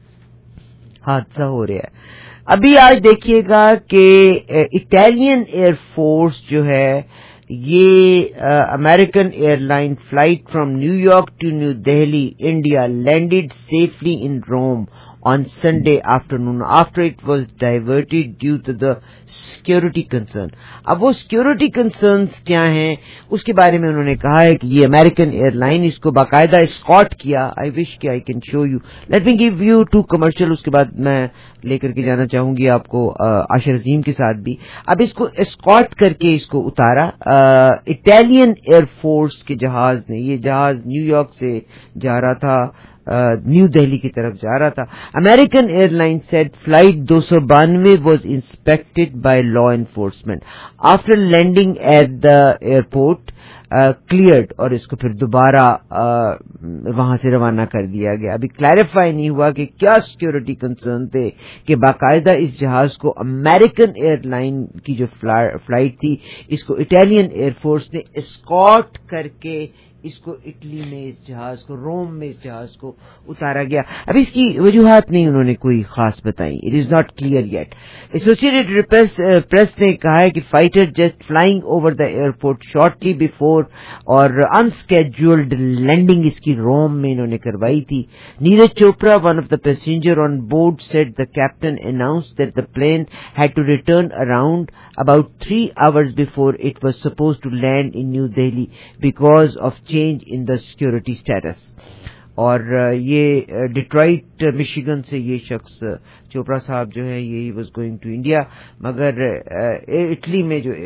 حادثہ ہو رہا ہے. ابھی آج دیکھیے گا کہ اٹالین ایئر فورس جو ہے یہ American airline flight from New York to New Delhi India landed safely in Rome on Sunday afternoon after it was diverted due to the security concern. اب وہ security concerns کیا ہیں اس کے بارے میں انہوں نے کہا ہے کہ یہ امریکن ایئر لائن اس کو باقاعدہ اسکاٹ کیا. I wish کہ I can show you. Let me give you 2 commercial, اس کے بعد میں لے کر کے جانا چاہوں گی آپ کو عاشر عظیم کے ساتھ بھی. اب اس کو اسکاٹ کر کے اس کو اتارا اٹالین ایئر فورس کے جہاز نے. یہ جہاز نیو یارک سے جا رہا تھا, نیو دہلی کی طرف جا رہا تھا. American airline said flight 292 was inspected by law enforcement after landing at the airport cleared, اور اس کو پھر دوبارہ وہاں سے روانہ کر دیا گیا. ابھی کلیریفائی نہیں ہوا کہ کیا سیکورٹی کنسرن تھے کہ باقاعدہ اس جہاز کو امریکن ایئر لائن کی جو فلائٹ تھی اس کو اٹالین ایئر فورس نے اسکاٹ کر کے اس کو اٹلی میں اس جہاز کو, روم میں اس جہاز کو اتارا گیا. اب اس کی وجوہات نہیں انہوں نے کوئی خاص بتائی. It is not clear yet. Associated Press نے کہا ہے کہ fighter jet flying over the airport shortly before our unscheduled landing اس کی روم میں انہوں نے کروائی تھی. Neeraj Chopra one of the passenger on board said the captain announced that the plane had to return around about 3 hours before it was supposed to land in New Delhi because of change in the security status. اور یہ Detroit Michigan سے یہ شخص چوپڑا صاحب جو ہے یہ was going to India, مگر اٹلی میں جو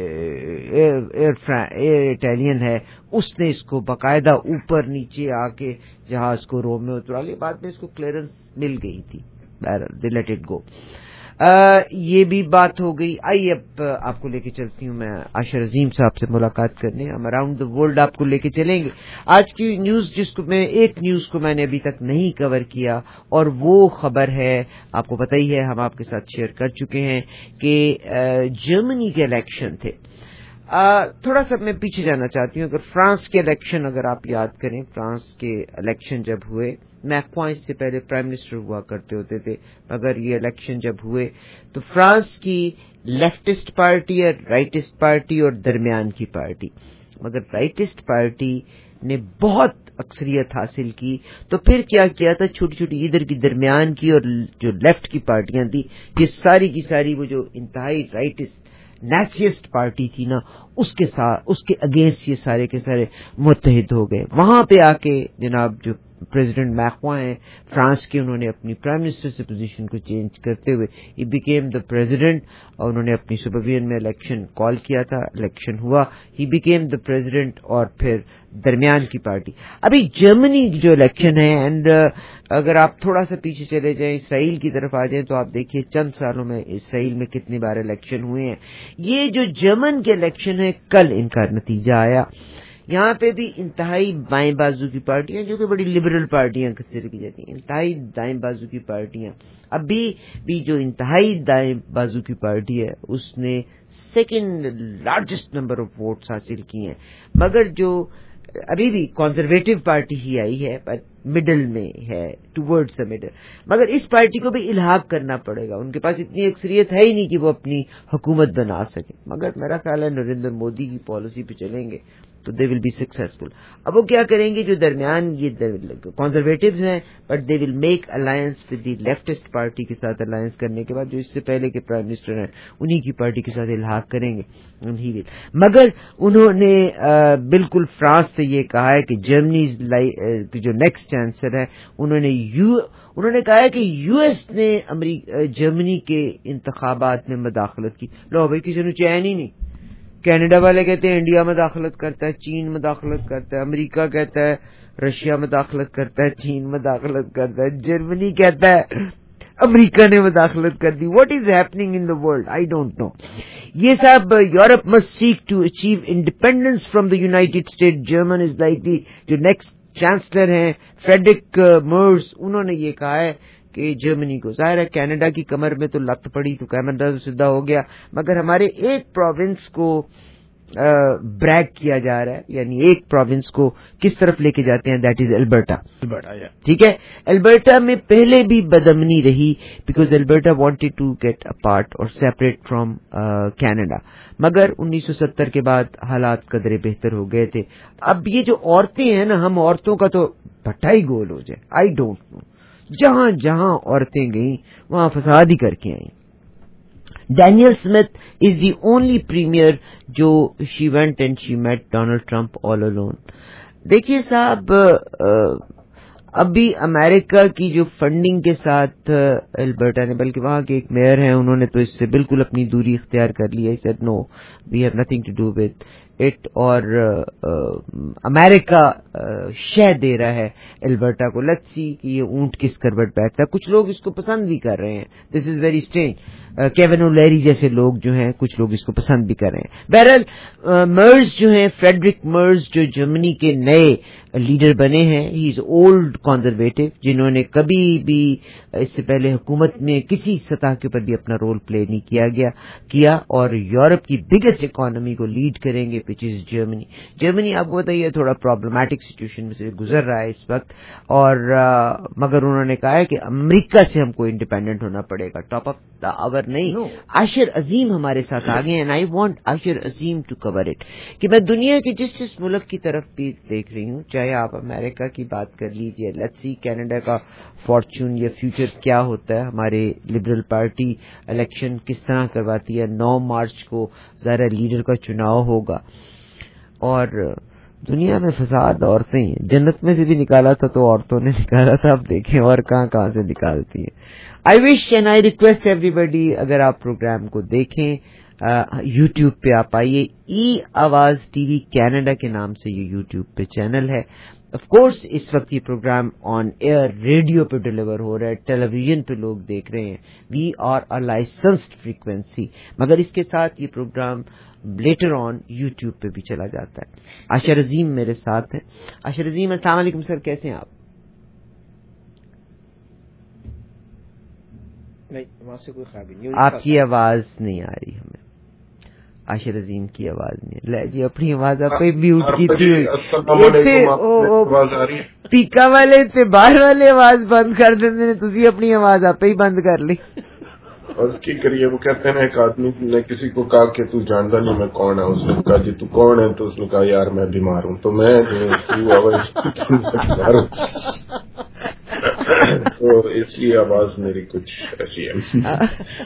ایئر اٹالین ہے اس نے اس کو باقاعدہ اوپر نیچے آ کے جہاز کو روم میں اترا لیا. بعد میں اس کو کلیئرنس مل گئی تھی, they let it go. یہ بھی بات ہو گئی. آئیے اب آپ کو لے کے چلتی ہوں میں عاشر عظیم صاحب سے ملاقات کرنے. ہم اراؤنڈ دا ورلڈ آپ کو لے کے چلیں گے. آج کی نیوز جس کو میں ایک نیوز کو میں نے ابھی تک نہیں کور کیا, اور وہ خبر ہے آپ کو پتہ ہی ہے, ہم آپ کے ساتھ شیئر کر چکے ہیں کہ جرمنی کے الیکشن تھے. تھوڑا سا میں پیچھے جانا چاہتی ہوں. اگر فرانس کے الیکشن اگر آپ یاد کریں, فرانس کے الیکشن جب ہوئے, میکرون اس سے پہلے پرائم منسٹر ہوا کرتے ہوتے تھے, مگر یہ الیکشن جب ہوئے تو فرانس کی لیفٹسٹ پارٹی اور رائٹسٹ پارٹی اور درمیان کی پارٹی, مگر رائٹسٹ پارٹی نے بہت اکثریت حاصل کی. تو پھر کیا کیا تھا, چھوٹی چھوٹی ادھر کی درمیان کی اور جو لیفٹ کی پارٹیاں تھیں, یہ ساری کی ساری وہ جو انتہائی رائٹسٹ نیشنلسٹ پارٹی تھی نا, اس کے ساتھ اس کے اگینسٹ یہ سارے کے سارے متحد ہو گئے. وہاں پہ آ کے جناب جو پریزیڈنٹ میکرون ہیں فرانس کے, انہوں نے اپنی پرائم منسٹر سے پوزیشن کو چینج کرتے ہوئے ہی بیکیم دا پریزیڈنٹ, اور انہوں نے اپنی سپروین میں الیکشن کال کیا تھا, الیکشن ہوا, ہی بیکیم دا پریزیڈنٹ, اور پھر درمیان کی پارٹی. ابھی جرمنی جو الیکشن ہے, اینڈ اگر آپ تھوڑا سا پیچھے چلے جائیں, اسرائیل کی طرف آ جائیں, تو آپ دیکھیے چند سالوں میں اسرائیل میں کتنی بار الیکشن ہوئے ہیں. یہ جو جرمن کے الیکشن ہے, کل ان کا نتیجہ آیا. یہاں پہ بھی انتہائی بائیں بازو کی پارٹیاں, جو کہ بڑی لبرل پارٹیاں کنسیڈر کی جاتی ہیں, انتہائی دائیں بازو کی پارٹیاں, ابھی بھی جو انتہائی دائیں بازو کی پارٹی ہے اس نے second largest number of votes حاصل کیے ہیں. مگر جو ابھی بھی کنزرویٹو پارٹی ہی آئی ہے پر مڈل میں ہے, ٹورڈز دا مڈل, مگر اس پارٹی کو بھی الحاق کرنا پڑے گا. ان کے پاس اتنی اکثریت ہے ہی نہیں کہ وہ اپنی حکومت بنا سکیں, مگر میرا خیال ہے نریندر مودی کی پالیسی پہ چلیں گے تو دے ول بی سکسیسفل. اب وہ کیا کریں گے, جو درمیان یہ کنزرویٹوز ہیں but they will make alliance with the leftist party کے ساتھ الائنس کرنے کے بعد جو اس سے پہلے کے پرائم منسٹر ہیں انہی کی پارٹی کے ساتھ الحاق کریں گے. مگر انہوں نے بالکل فرانس سے یہ کہا ہے کہ جرمنی جو نیکسٹ چانسلر ہے انہوں نے کہا ہے کہ یو ایس نے جرمنی کے انتخابات میں مداخلت کی. لو بھائی کسی نے چین ہی نہیں. کینیڈا والے کہتے ہیں انڈیا مداخلت کرتا ہے, چین مداخلت کرتا ہے, امریکہ کہتا ہے رشیا مداخلت کرتا ہے, چین مداخلت کرتا ہے, جرمنی کہتا ہے امریکہ نے مداخلت کر دی. What is happening in the world, I don't know. یہ سب Europe must seek to achieve independence from the United State. German is likely جو نیکسٹ چانسلر ہیں فریڈرک مرز, انہوں نے یہ کہا ہے کہ جرمنی کو, ظاہر ہے کینیڈا کی کمر میں تو لت پڑی تو کینیڈا تو سیدھا ہو گیا, مگر ہمارے ایک پروونس کو بریک کیا جا رہا ہے, یعنی ایک پروونس کو کس طرف لے کے جاتے ہیں, دیٹ از البرٹا. ٹھیک ہے, البرٹا میں پہلے بھی بدامنی رہی because Alberta wanted to get apart or separate from Canada, مگر 1970 کے بعد حالات قدرے بہتر ہو گئے تھے. اب یہ جو عورتیں ہیں نا, ہم عورتوں کا تو بھٹا ہی گول ہو جائے. آئی ڈونٹ نو, جہاں جہاں عورتیں گئیں وہاں فساد ہی کر کے آئیں. Daniel Smith is the only premier جو she went and she met Donald Trump all alone. دیکھیے صاحب, ابھی امریکہ کی جو فنڈنگ کے ساتھ البرٹا نے, بلکہ وہاں کے ایک میئر ہیں انہوں نے تو اس سے بالکل اپنی دوری اختیار کر لی ہے. Said no we have nothing to do with it, اور امریکہ شہ دے رہا ہے البرٹا کو. لیٹس سی کہ یہ اونٹ کس کروٹ بیٹھتا ہے. کچھ لوگ اس کو پسند بھی کر رہے ہیں, دس از ویری اسٹرینج. کیون اولیری جیسے لوگ جو ہیں کچھ لوگ اس کو پسند بھی کر رہے ہیں. بہرحال مرز جو ہیں, فریڈرک مرز جو جرمنی کے نئے لیڈر بنے ہیں, ہی از اولڈ کنزرویٹو, جنہوں نے کبھی بھی اس سے پہلے حکومت میں کسی سطح کے اوپر بھی اپنا رول پلے نہیں کیا اور یورپ کی بگیسٹ اکانومی کو لیڈ کریں گے وچ از جرمنی. جرمنی آپ کو بتائیے تھوڑا پرابلمٹک سچویشن میں سے گزر رہا ہے اس وقت, اور مگر انہوں نے کہا ہے کہ امریکہ سے ہم کو انڈیپینڈنٹ ہونا پڑے گا. ٹاپ آف دا آور نہیں. عاشر عظیم ہمارے ساتھ آ گئے ہیں, and I want Ashir Azeem to cover it, کہ میں دنیا کے جس ملک کی طرف بھی دیکھ رہی ہوں, چاہے آپ امریکہ کی بات کر لیجیے, لیٹس سی کینیڈا کا فارچون یا فیوچر کیا ہوتا ہے. ہمارے لبرل پارٹی الیکشن کس طرح کرواتی ہے. 9 مارچ کو ظاہر لیڈر کا چناؤ ہوگا, اور دنیا میں فساد عورتیں ہیں. جنت میں سے بھی نکالا تھا تو عورتوں نے نکالا تھا, اب دیکھیں اور کہاں سے نکالتی ہیں. I wish and I request everybody, اگر آپ پروگرام کو دیکھیں یوٹیوب پہ آپ آئیے, ای آواز ٹی وی کینیڈا کے نام سے یہ یوٹیوب پہ چینل ہے. آف کورس اس وقت یہ پروگرام آن ایئر ریڈیو پہ ڈیلیور ہو رہا ہے, ٹیلی ویژن پہ لوگ دیکھ رہے ہیں. We are a licensed frequency, مگر اس کے ساتھ یہ پروگرام لیٹر آن یوٹیوب پہ بھی چلا جاتا ہے. عاشر عظیم میرے ساتھ ہیں. عاشر عظیم السلام علیکم سر, کیسے ہیں آپ؟ نہیں, وہاں سے کوئی خرابی نہیں. آپ کی آواز نہیں آ رہی ہمیں. عاشر عظیم کی آواز نہیں. لے جی اپنی آواز آپ میوٹ کی تھی. پیکا والے تے باہر والے آواز بند کر دیندے نے, تسی اپنی آواز آپ ہی بند کر لی. اور کی کریے, وہ کہتے ہیں ایک آدمی نے کسی کو کہا کہ تو جانتا نہیں میں کون ہے. اس نے کہا جی تو کون ہے؟ تو اس نے کہا یار میں بیمار ہوں. تو میں تو اس لیے آواز میری کچھ ایسی ہے.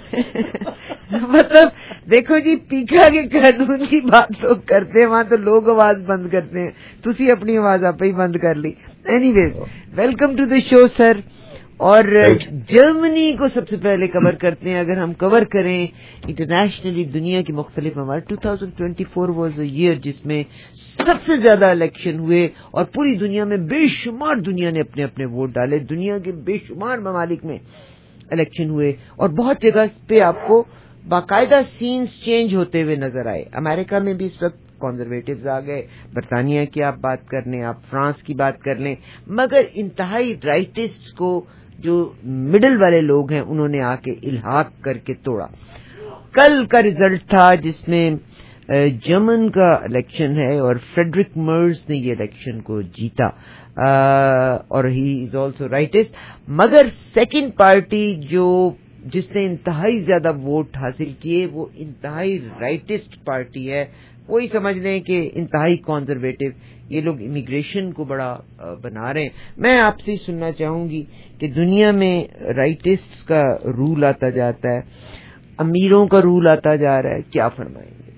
مطلب دیکھو جی, پیکا کے قانون کی بات لوگ کرتے ہیں, وہاں تو لوگ آواز بند کرتے ہیں, تسی اپنی آواز آپ ہی بند کر لی. Anyways welcome to the show sir. اور جرمنی کو سب سے پہلے کور کرتے ہیں. اگر ہم کور کریں انٹرنیشنلی دنیا کی مختلف, ہمارے 2024 واز اے ایئر جس میں سب سے زیادہ الیکشن ہوئے, اور پوری دنیا میں بے شمار دنیا نے اپنے اپنے ووٹ ڈالے. دنیا کے بے شمار ممالک میں الیکشن ہوئے, اور بہت جگہ پہ آپ کو باقاعدہ سینز چینج ہوتے ہوئے نظر آئے. امریکہ میں بھی اس وقت کنزرویٹوز آ گئے, برطانیہ کی آپ بات کر لیں, آپ فرانس کی بات کر لیں, مگر انتہائی رائٹسٹ کو جو مڈل والے لوگ ہیں انہوں نے آ کے الحاق کر کے توڑا. کل کا رزلٹ تھا جس میں جرمن کا الیکشن ہے اور فریڈرک مرز نے یہ الیکشن کو جیتا اور ہی از آلسو رائٹسٹ. مگر سیکنڈ پارٹی جس نے انتہائی زیادہ ووٹ حاصل کیے وہ انتہائی رائٹسٹ پارٹی ہے. وہی سمجھ لیں کہ انتہائی کنزرویٹو. یہ لوگ امیگریشن کو بڑا بنا رہے ہیں. میں آپ سے سننا چاہوں گی کہ دنیا میں رائٹسٹ کا رول آتا جاتا ہے, امیروں کا رول آتا جا رہا ہے, کیا فرمائیں گے؟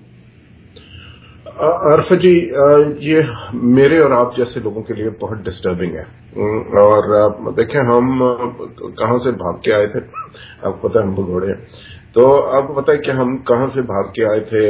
عرفہ جی, یہ میرے اور آپ جیسے لوگوں کے لیے بہت ڈسٹربنگ ہے. اور دیکھیں ہم کہاں سے بھاگ کے آئے تھے, آپ کو پتہ ہے ہم بھگوڑے ہیں, تو آپ کو پتہ ہے کہ ہم کہاں سے بھاگ کے آئے تھے.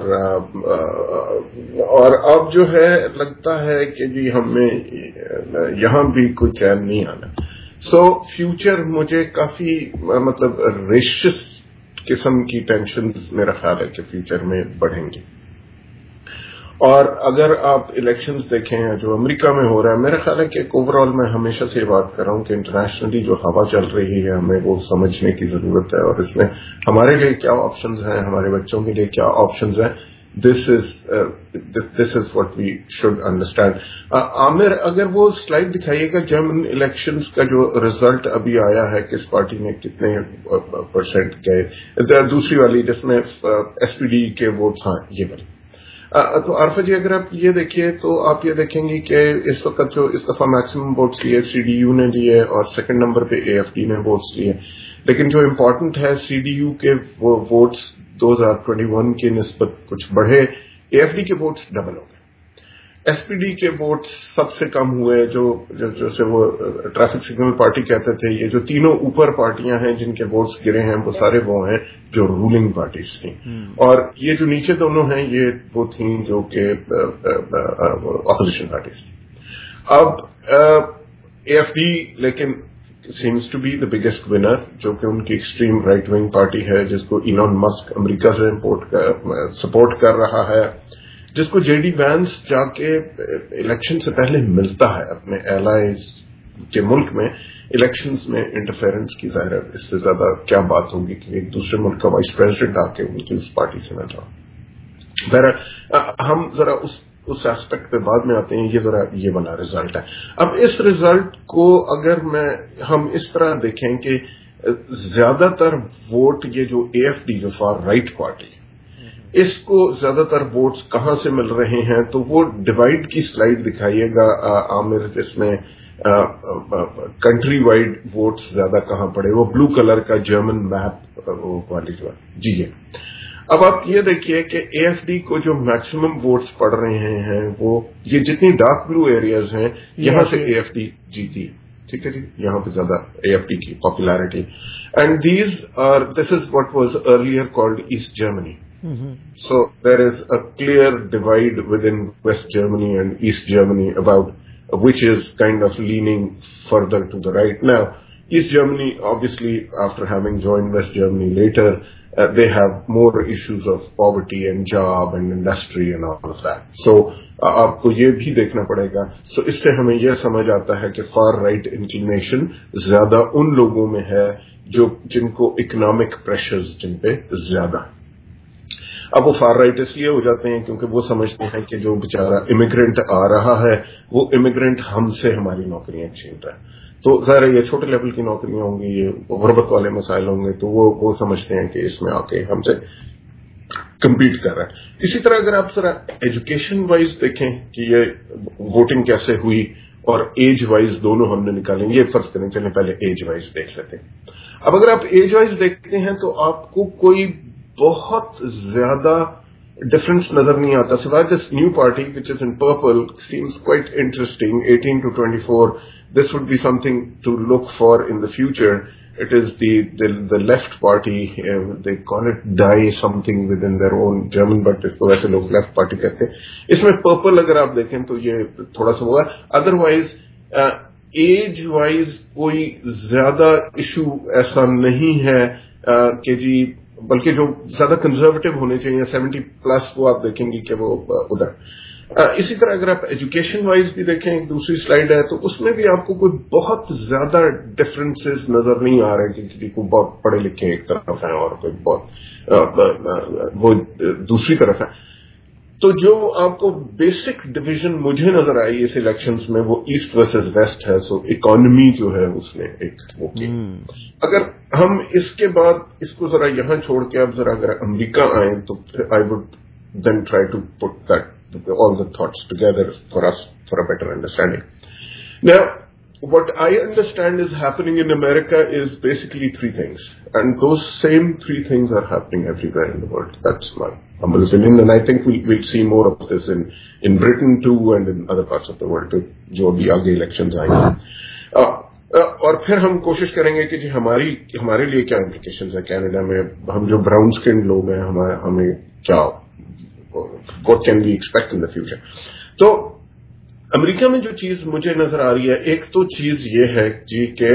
اور اب جو ہے لگتا ہے کہ جی ہمیں یہاں بھی کوئی چین نہیں آنا. سو فیوچر مجھے کافی مطلب ریشس قسم کی ٹینشنز میرا خیال ہے کہ فیوچر میں بڑھیں گی. اور اگر آپ الیکشنز دیکھیں جو امریکہ میں ہو رہا ہے, میرا خیال ہے کہ اوور آل میں ہمیشہ سے یہ بات کر رہا ہوں کہ انٹرنیشنلی جو ہوا چل رہی ہے ہمیں وہ سمجھنے کی ضرورت ہے, اور اس میں ہمارے لیے کیا آپشنز ہیں, ہمارے بچوں کے لیے کیا آپشنز ہیں. This is what we should understand. Aamir, اگر وہ سلائڈ دکھائیے گا جرمن الیکشنز کا جو ریزلٹ ابھی آیا ہے, کس پارٹی نے کتنے پرسنٹ گئے, دوسری والی جس میں ایس پی ڈی کے ووٹس. ہاں یہ والی. تو عارفہ جی اگر آپ یہ دیکھیے تو آپ یہ دیکھیں گی کہ اس وقت جو اس دفعہ میکسیمم ووٹس لیے سی ڈی یو نے لیے اور سیکنڈ نمبر پہ اے ایف ڈی نے ووٹس لیے. لیکن جو امپورٹنٹ ہے سی ڈی یو کے ووٹس 2021 کی نسبت کچھ بڑھے, اے ایف ڈی کے ووٹس ڈبل ہو گئے, ایس پی ڈی کے ووٹس سب سے کم ہوئے. جیسے وہ ٹریفک سگنل پارٹی کہتے تھے, یہ جو تینوں اوپر پارٹیاں ہیں جن کے ووٹس گرے ہیں وہ سارے وہ ہیں جو رولنگ پارٹیز تھیں, اور یہ جو نیچے دونوں ہیں یہ وہ تھیں جو کہ اپوزیشن پارٹیز تھیں. اب اے ایف ڈی لیکن seems to be the biggest winner, جو کہ ان کی ایکسٹریم رائٹ ونگ پارٹی ہے, جس کو ایلون مسک امریکہ سے سپورٹ کر رہا ہے, جس کو جے ڈی وینس جا کے الیکشن سے پہلے ملتا ہے اپنے ایلائز کے ملک میں. الیکشنز میں انٹرفیئرنس کی ظاہر ہے اس سے زیادہ کیا بات ہوگی کہ ایک دوسرے ملک کا وائس پریزیڈنٹ آ کے ان کی اس پارٹی سے نہ جاؤ. بہرحال ہم ذرا اس ایسپیکٹ پہ بعد میں آتے ہیں. یہ ذرا یہ بنا ریزلٹ ہے. اب اس ریزلٹ کو اگر ہم اس طرح دیکھیں کہ زیادہ تر ووٹ یہ جو اے ایف ڈی جو فار رائٹ پارٹی, اس کو زیادہ تر ووٹس کہاں سے مل رہے ہیں, تو وہ ڈیوائڈ کی سلائیڈ دکھائیے گا عامر, جس میں کنٹری وائڈ ووٹس زیادہ کہاں پڑے. وہ بلو کلر کا جرمن میپ والی جو ہے جی ہے. اب آپ یہ دیکھیے کہ اے ایف ڈی کو جو میکسیمم ووٹس پڑ رہے ہیں وہ یہ جتنی ڈارک بلو ایریاز ہیں یہاں سے اے ایف ڈی جیتی. ٹھیک ہے جی, یہاں پہ زیادہ اے ایف ڈی کی popularity. And this is what was earlier called East Germany. So there is a clear divide within West Germany and East Germany about which is kind of leaning further to the right. Now, East Germany, obviously, after having joined West Germany later, they have more issues of poverty and job and industry and all of that. So, آپ کو یہ بھی دیکھنا پڑے گا. سو اس سے ہمیں یہ سمجھ آتا ہے کہ فار رائٹ انکلینیشن زیادہ ان لوگوں میں ہے جن کو اکنامک پریشرز جن پہ زیادہ. اب وہ فار رائٹ اس لیے ہو جاتے ہیں کیونکہ وہ سمجھتے ہیں کہ جو بیچارہ امیگرینٹ آ رہا ہے وہ امیگرینٹ ہم سے ہماری نوکریاں چھین رہا ہے. تو ظاہر یہ چھوٹے لیول کی نوکریاں ہوں گی, یہ غربت والے مسائل ہوں گے, تو وہ سمجھتے ہیں کہ اس میں آ کے ہم سے کمپیٹ کر رہا ہے. اسی طرح اگر آپ ذرا ایجوکیشن وائز دیکھیں کہ یہ ووٹنگ کیسے ہوئی اور ایج وائز دونوں ہم نے نکالیں, یہ فرض کریں چلیں پہلے ایج وائز دیکھ لیتے ہیں. اب اگر آپ ایج وائز دیکھتے ہیں تو آپ کو کوئی بہت زیادہ ڈفرنس نظر نہیں آتا, سوائے this new party which is in purple seems quite interesting. 18 to 24, this would be something to look for in the future. It is the left party, they call it Die something within their own German, but اس کو ویسے لوگ left party کہتے ہیں. اس میں purple اگر آپ دیکھیں تو یہ تھوڑا سا ہوگا. ادروائز ایج وائز کوئی زیادہ ایشو ایسا نہیں ہے کہ جی, بلکہ جو زیادہ کنزرویٹو ہونے چاہیے 70+ وہ آپ دیکھیں گی کہ وہ ادھر. اسی طرح اگر آپ ایجوکیشن وائز بھی دیکھیں, ایک دوسری سلائیڈ ہے, تو اس میں بھی آپ کو کوئی بہت زیادہ ڈفرینسز نظر نہیں آ رہے کہ کسی کو بہت پڑھے لکھے ایک طرف ہیں اور کوئی بہت وہ دوسری طرف ہے. تو جو آپ کو بیسک ڈویژن مجھے نظر آئی اس الیکشنز میں وہ ایسٹ ورسز ویسٹ ہے. سو اکانومی جو ہے اس نے ایک وہ کی. اگر ہم اس کے بعد اس کو ذرا یہاں چھوڑ کے اب ذرا اگر امریکہ آئیں تو I would then try to put that all the thoughts together for us for a better understanding. Now, what I understand is happening in America is basically three things. And those same three things are happening everywhere in the world. That's my humble opinion. And I think we'll see more of this in Britain too and in other parts of the world too, jo abhi aage elections aayenge. اور پھر ہم کوشش کریں گے کہ جی ہمارے لیے کیا امپلیکیشنز ہیں کینیڈا میں. ہم جو براؤن اسکن لوگ ہیں ہمیں کیا what can we expect in the future. تو امریکہ میں جو چیز مجھے نظر آ رہی ہے ایک تو چیز یہ ہے جی کہ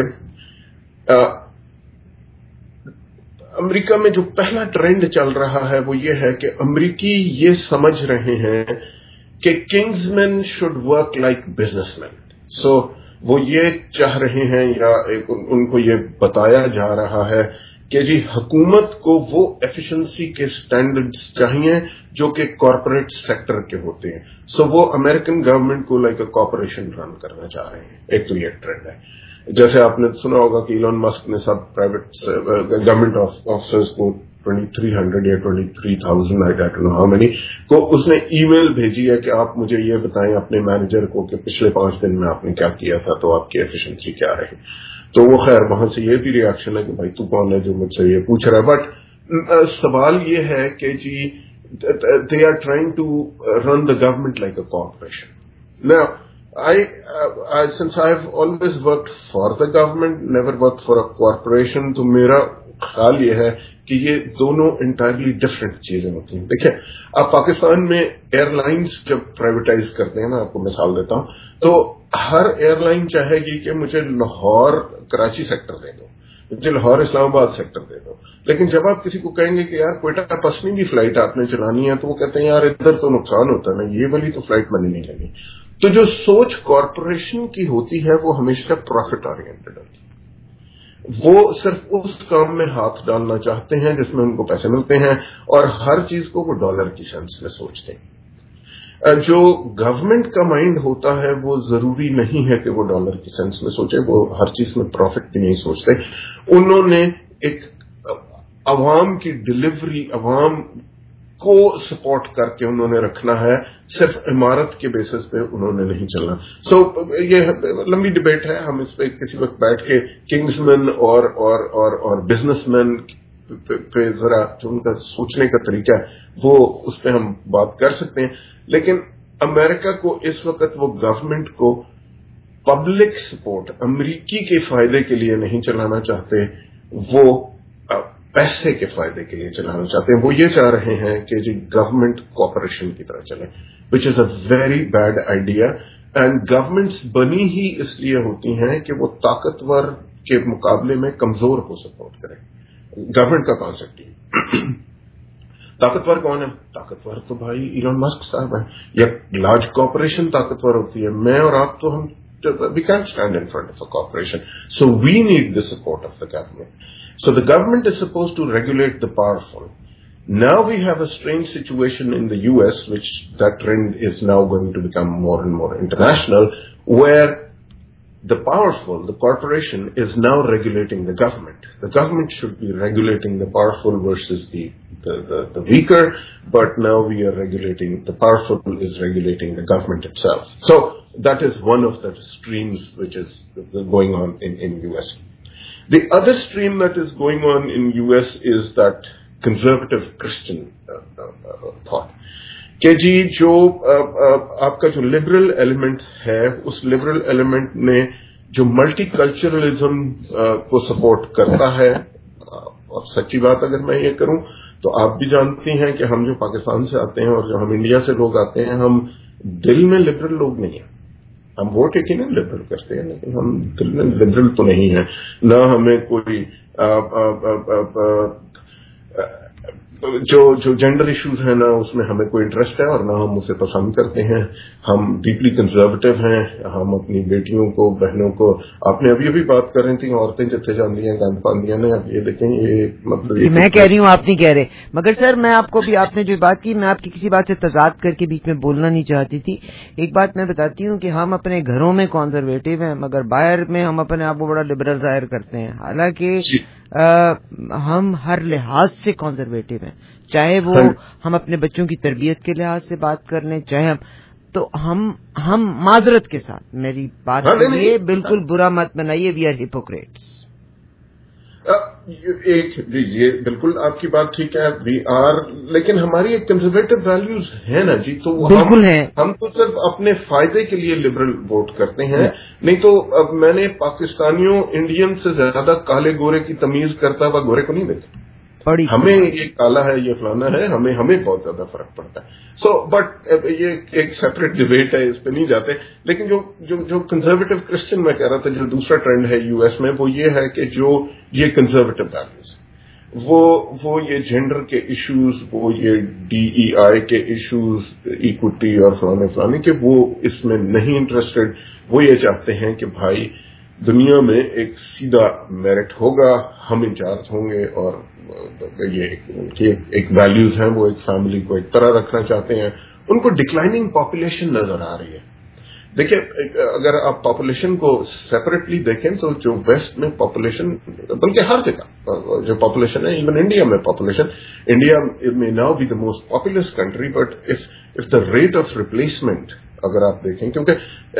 امریکہ میں جو پہلا ٹرینڈ چل رہا ہے وہ یہ ہے کہ امریکی یہ سمجھ رہے ہیں کہ kings men should work like businessmen. So وہ یہ چاہ رہے ہیں یا ان کو یہ بتایا جا رہا ہے کہ جی حکومت کو وہ ایفیشنسی کے سٹینڈرڈز چاہیے جو کہ کارپوریٹ سیکٹر کے ہوتے ہیں. سو وہ امریکن گورنمنٹ کو لائک اے کارپوریشن رن کرنا چاہ رہے ہیں. ایک تو یہ ٹرینڈ ہے. جیسے آپ نے سنا ہوگا کہ ایلون مسک نے سب پرائیویٹ گورنمنٹ آفیسرز کو 2300 یا 23,000 I don't know how many کو اس نے ای میل بھیجی ہے کہ آپ مجھے یہ بتائیں اپنے مینیجر کو کہ پچھلے 5 دن میں آپ نے کیا کیا تھا تو آپ کی ایفیشنسی کیا رہی. تو وہ خیر وہاں سے یہ بھی ریاکشن ہے کہ بھائی تو کون ہے جو مجھ سے یہ پوچھ رہا ہے. بٹ سوال یہ ہے کہ جی they are trying to run the government like a corporation. Now, since I've always worked for the government, never worked for a corporation, تو میرا خیال یہ ہے کہ یہ دونوں انٹائرلی ڈفرینٹ چیزیں ہوتی ہیں. دیکھیں آپ پاکستان میں ایئر لائنز جب پرائیویٹائز کرتے ہیں میں آپ کو مثال دیتا ہوں تو ہر ایئر لائن چاہے گی کہ مجھے لاہور کراچی سیکٹر دے دو, مجھے لاہور اسلام آباد سیکٹر دے دو. لیکن جب آپ کسی کو کہیں گے کہ یار کوئٹہ پسنی بھی فلائٹ آپ نے چلانی ہے تو وہ کہتے ہیں یار ادھر تو نقصان ہوتا ہے نا, یہ والی تو فلائٹ میں نے نہیں لینی. تو جو سوچ کارپوریشن کی ہوتی ہے وہ ہمیشہ پروفٹ اورینٹڈ ہوتی ہے. وہ صرف اس کام میں ہاتھ ڈالنا چاہتے ہیں جس میں ان کو پیسے ملتے ہیں اور ہر چیز کو وہ ڈالر کی سینس میں سوچتے ہیں. جو گورنمنٹ کا مائنڈ ہوتا ہے وہ ضروری نہیں ہے کہ وہ ڈالر کی سینس میں سوچے, وہ ہر چیز میں پروفٹ بھی نہیں سوچتے. انہوں نے ایک عوام کی ڈلیوری, عوام کو سپورٹ کر کے انہوں نے رکھنا ہے, صرف عمارت کے بیسس پہ انہوں نے نہیں چلنا. سو یہ لمبی ڈبیٹ ہے, ہم اس پہ کسی وقت بیٹھ کے کنگز مین اور بزنس مین پہ ذرا جو ان کا سوچنے کا طریقہ ہے وہ اس پہ ہم بات کر سکتے ہیں. لیکن امریکہ کو اس وقت وہ گورنمنٹ کو پبلک سپورٹ امریکی کے فائدے کے لیے نہیں چلانا چاہتے, وہ پیسے کے فائدے کے لیے چلانا چاہتے ہیں. وہ یہ چاہ رہے ہیں کہ جی گورنمنٹ کارپوریشن کی طرح چلے, which is a very bad idea. And governments بنی ہی اس لیے ہوتی ہیں کہ وہ طاقتور کے مقابلے میں کمزور کو سپورٹ کریں. گورنمنٹ کا کانسیپٹ ہی طاقتور کون ہے؟ طاقتور تو بھائی ایلون مسک صاحب ہیں. یا لارج کارپوریشن طاقتور ہوتی ہے, میں اور آپ تو ہم we can't stand in front of a corporation. So we need the support of the government. So the government is supposed to regulate the powerful. Now we have a strange situation in the US, which that trend is now going to become more and more international, where the powerful, the corporation, is now regulating the government. The government should be regulating the powerful versus the weaker, but now we are regulating, the powerful is regulating the government itself. So that is one of the streams which is going on in US. The other stream that is going on in US is that conservative Christian thought. کہ جی جو آپ کا جو liberal element ہے اس liberal element نے جو multi culturalism کو support کرتا ہے, اور سچی بات اگر میں یہ کروں تو آپ بھی جانتی ہیں کہ ہم جو پاکستان سے آتے ہیں اور جو ہم انڈیا سے لوگ آتے ہیں, ہم دل میں لبرل لوگ نہیں ہیں. ہم ووٹ یقیناً لبرل کرتے ہیں لیکن ہم دل میں لبرل تو نہیں ہیں. نہ ہمیں کوئی जो जेंडर इश्यूज हैं ना उसमें हमें कोई इंटरेस्ट है और ना हम उसे पसंद करते हैं. हम डीपली कंजर्वेटिव हैं. हम अपनी बेटियों को, बहनों को, आपने अभी अभी बात कर रही थी औरतें जिथे जांदियां गंद पांदियां ने, अब ये देखें ये मतलब मैं कह रही हूँ आप नहीं कह रहे. मगर सर मैं आपको भी, आपने जो बात की, मैं आपकी किसी बात से तजाद करके बीच में बोलना नहीं चाहती थी. एक बात मैं बताती हूँ कि हम अपने घरों में कंजर्वेटिव हैं मगर बाहर में हम अपने आप को बड़ा लिबरल जाहिर करते हैं. हालांकि हम हर लिहाज से कंजर्वेटिव हैं, चाहे वो हम अपने बच्चों की तरबियत के लिहाज से बात कर लें, चाहे हम माजरत के साथ, मेरी बात ये बिल्कुल बुरा मत बनाइए, वी आर हिपोक्रेट्स. ये बिल्कुल आपकी बात ठीक है, वी आर, लेकिन हमारी एक कंजर्वेटिव वैल्यूज है ना जी, तो बिल्कुल है. हम तो सिर्फ अपने फायदे के लिए लिबरल वोट करते हैं. नहीं तो अब मैंने पाकिस्तानियों, इंडियन से ज्यादा काले गोरे की तमीज करता हुआ गोरे को नहीं देखा. हमें ये काला है, ये फलाना है, हमें बहुत ज्यादा फर्क पड़ता है. सो बट ये एक सेपरेट डिबेट है, इस पे नहीं जाते. लेकिन जो कंजर्वेटिव क्रिश्चियन मैं कह रहा था, जो दूसरा ट्रेंड है यूएस में, वो ये है कि जो ये कंजर्वेटिव वैल्यूज, वो ये जेंडर के इश्यूज, वो ये DEI के इश्यूज, इक्विटी और फलाने के, वो इसमें नहीं इंटरेस्टेड. वो ये चाहते हैं कि भाई दुनिया में एक सीधा मेरिट होगा, हम इंचार्ज होंगे, और ये एक वैल्यूज हैं, वो एक फैमिली को एक तरह रखना चाहते हैं. उनको डिक्लाइनिंग पॉपुलेशन नजर आ रही है. देखिए, अगर आप पॉपुलेशन को सेपरेटली देखें तो जो वेस्ट में पॉपुलेशन, बल्कि हर जगह जो पॉपुलेशन है, इवन इंडिया में पॉपुलेशन, इंडिया में now be the most populous country, but if the rate of replacement अगर आप देखें, क्योंकि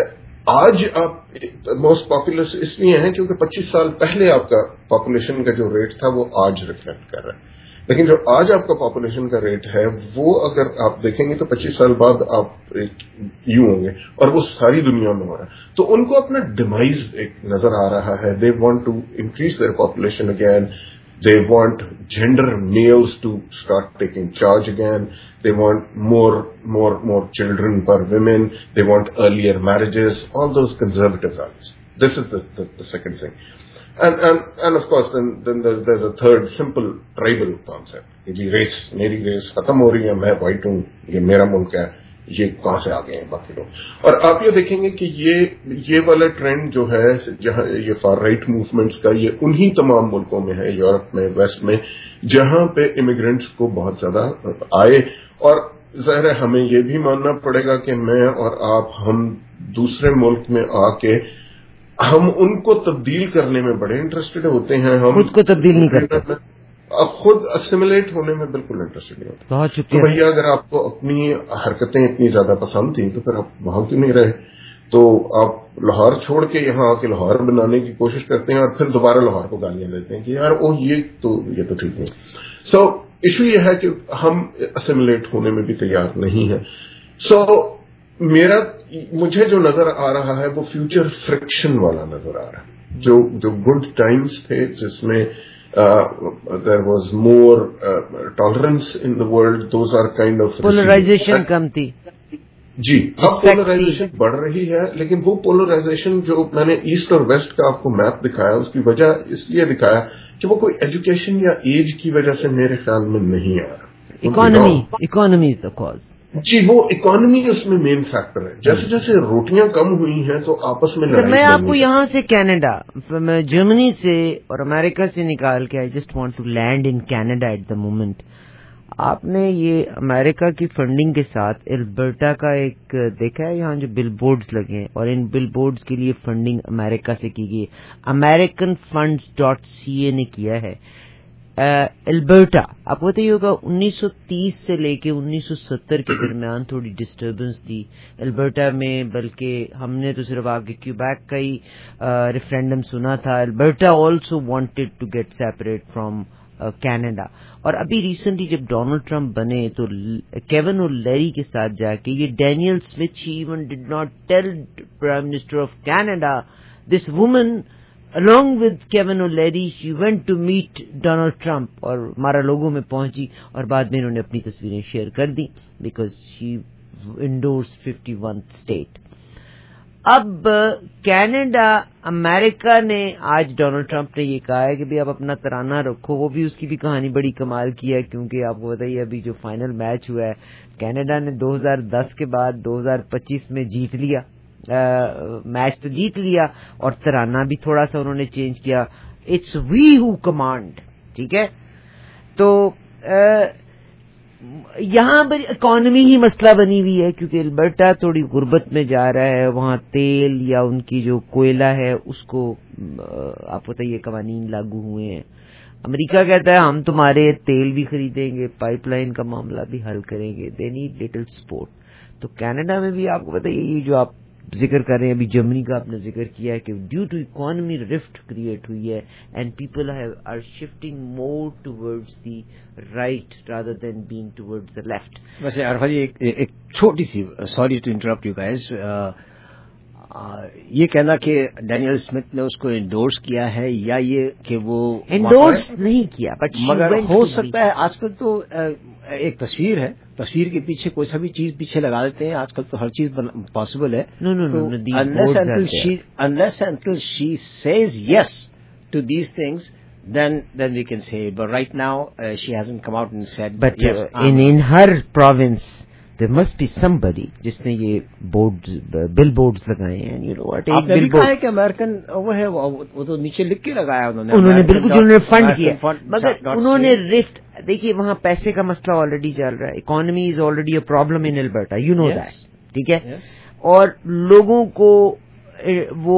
आज आप मोस्ट पॉपुलस इसलिए हैं क्योंकि 25 साल पहले आपका पॉपुलेशन का जो रेट था वो आज रिफ्लेक्ट कर रहा है. लेकिन जो आज आपका पॉपुलेशन का रेट है वो अगर आप देखेंगे तो 25 साल बाद आप यूं होंगे, और वो सारी दुनिया में हो रहा है. तो उनको अपना डिमाइज एक नजर आ रहा है. They want to increase their population again. They want gender males to start taking charge again. They want more children per women. They want earlier marriages. All those conservative values. This is the second thing. And of course, then there's a third simple tribal concept. कि race, मेरी race खत्म हो रही है, मैं white हूँ, ये मेरा मुल्क है, ये कहां से आ गए हैं बाकी लोग. और आप ये देखेंगे कि ये वाला ट्रेंड जो है, जहां ये फार राइट मूवमेंट्स का, ये उन्हीं तमाम मुल्कों में है, यूरोप में, वेस्ट में, जहां पे इमिग्रेंट्स को बहुत ज्यादा आए. और जाहिर है हमें ये भी मानना पड़ेगा कि मैं और आप, हम दूसरे मुल्क में आके हम उनको तब्दील करने में बड़े इंटरेस्टेड होते हैं. हम खुद को तब्दील नहीं करते, खुद असिमिलेट होने में बिल्कुल इंटरेस्टेड नहीं होता. बहुत तो भैया अगर आपको अपनी हरकतें इतनी ज्यादा पसंद थी तो फिर आप वहां क्यों नहीं रहे? तो आप लाहौर छोड़ के यहाँ आके लाहौर बनाने की कोशिश करते हैं और फिर दोबारा लाहौर को गालियां देते हैं कि यार ये तो ठीक नहीं. सो इशू ये है कि हम असिमिलेट होने में भी तैयार नहीं है. सो मुझे जो नजर आ रहा है वो फ्यूचर फ्रिक्शन वाला नजर आ रहा है. जो गुड टाइम्स थे जिसमें there was more tolerance in the world, those are kind of polarization कम थी जी. अब पोलराइजेशन बढ़ रही है, लेकिन वो पोलराइजेशन जो मैंने ईस्ट और वेस्ट का आपको मैप दिखाया, उसकी वजह इसलिए दिखाया कि वो कोई एजुकेशन या एज की वजह से मेरे ख्याल में नहीं आ रहा. इकोनॉमी इज द कॉज जी. वो इकोनॉमी उसमें मेन फैक्टर है. जैसे जैसे रोटियां कम हुई हैं तो आपस में लड़ाई. मैं आपको यहाँ से कनाडा, जर्मनी से और अमेरिका से निकाल के, I just want to land in Canada at the moment. आपने ये अमेरिका की फंडिंग के साथ एल्बर्टा का एक देखा है, यहाँ जो बिल बोर्ड्स लगे हैं, और इन बिल बोर्ड्स के लिए फंडिंग अमेरिका से की गई. AmericanFunds.ca ने किया है. एल्बर्टा, आपको पता ही होगा 1930 से लेके 1970 के दरमियान थोड़ी डिस्टर्बेंस थी एल्बर्टा में, बल्कि हमने तो सिर्फ आगे क्यूबैक का ही रेफरेंडम सुना था. Alberta also wanted to get separate from Canada. और अभी रिसेंटली जब डोनाल्ड ट्रंप बने तो केविन ओ'लेरी के साथ जाके, ये Daniel Smith, he even did not tell prime minister of Canada, this woman along with Kevin O'Leary, she went to meet Donald Trump, और मारा-लोगो में पहुंची, और बाद में इन्होंने अपनी तस्वीरें शेयर कर दी because she endorsed 51th state. اب کینیڈا امریکہ نے آج ڈونلڈ ٹرمپ نے یہ کہا ہے کہ بھی آپ اپنا ترانہ رکھو. وہ بھی اس کی بھی کہانی بڑی کمال کی ہے, کیونکہ آپ کو بتائیے ابھی جو فائنل میچ ہوا ہے کینیڈا نے 2010 کے بعد 2025 میں جیت لیا, میچ تو جیت لیا, اور ترانہ بھی تھوڑا سا انہوں نے چینج کیا, اٹس وی ہو کمانڈ. ٹھیک ہے, تو یہاں پر اکانومی ہی مسئلہ بنی ہوئی ہے, کیونکہ البرٹا تھوڑی غربت میں جا رہا ہے, وہاں تیل یا ان کی جو کوئلہ ہے اس کو آپ بتائیے قوانین لاگو ہوئے ہیں. امریکہ کہتا ہے ہم تمہارے تیل بھی خریدیں گے, پائپ لائن کا معاملہ بھی حل کریں گے, دے نیڈ لٹل سپورٹ. تو کینیڈا میں بھی آپ کو بتائیے یہ جو آپ ذکر کر رہے ہیں, ابھی جرمنی کا آپ نے ذکر کیا ہے کہ due to economy rift create ہوئی ہے and people are shifting more towards the right rather than being towards the left. ویسے عرفہ جی ایک چھوٹی سی, sorry to interrupt you guys, یہ کہنا کہ ڈینیل اسمتھ نے اس کو انڈورس کیا ہے یا یہ کہ وہ انڈورس نہیں کیا, بٹ مگر ہو سکتا ہے آج کل تو ایک تصویر ہے, تصویر کے پیچھے کوئی سا بھی چیز پیچھے لگا دیتے ہیں, آج کل تو ہر چیز پاسبل ہے. unless until she says yes to these things, then we can say it. But right now she hasn't come out and said. But yes, in her province there must be somebody جس نے یہ بل boards لگائے ہیں. You know what? آپ نے بھی کہا ہے کہ امریکن وہ ہے, وہ تو نیچے لکھ کے لگایا انہوں نے بالکل, انہوں نے فنڈ کیا, مگر انہوں نے رفٹ. دیکھیے وہاں پیسے کا مسئلہ آلریڈی چل رہا ہے, economy is already a problem in Alberta, you know that. ٹھیک ہے, اور لوگوں کو وہ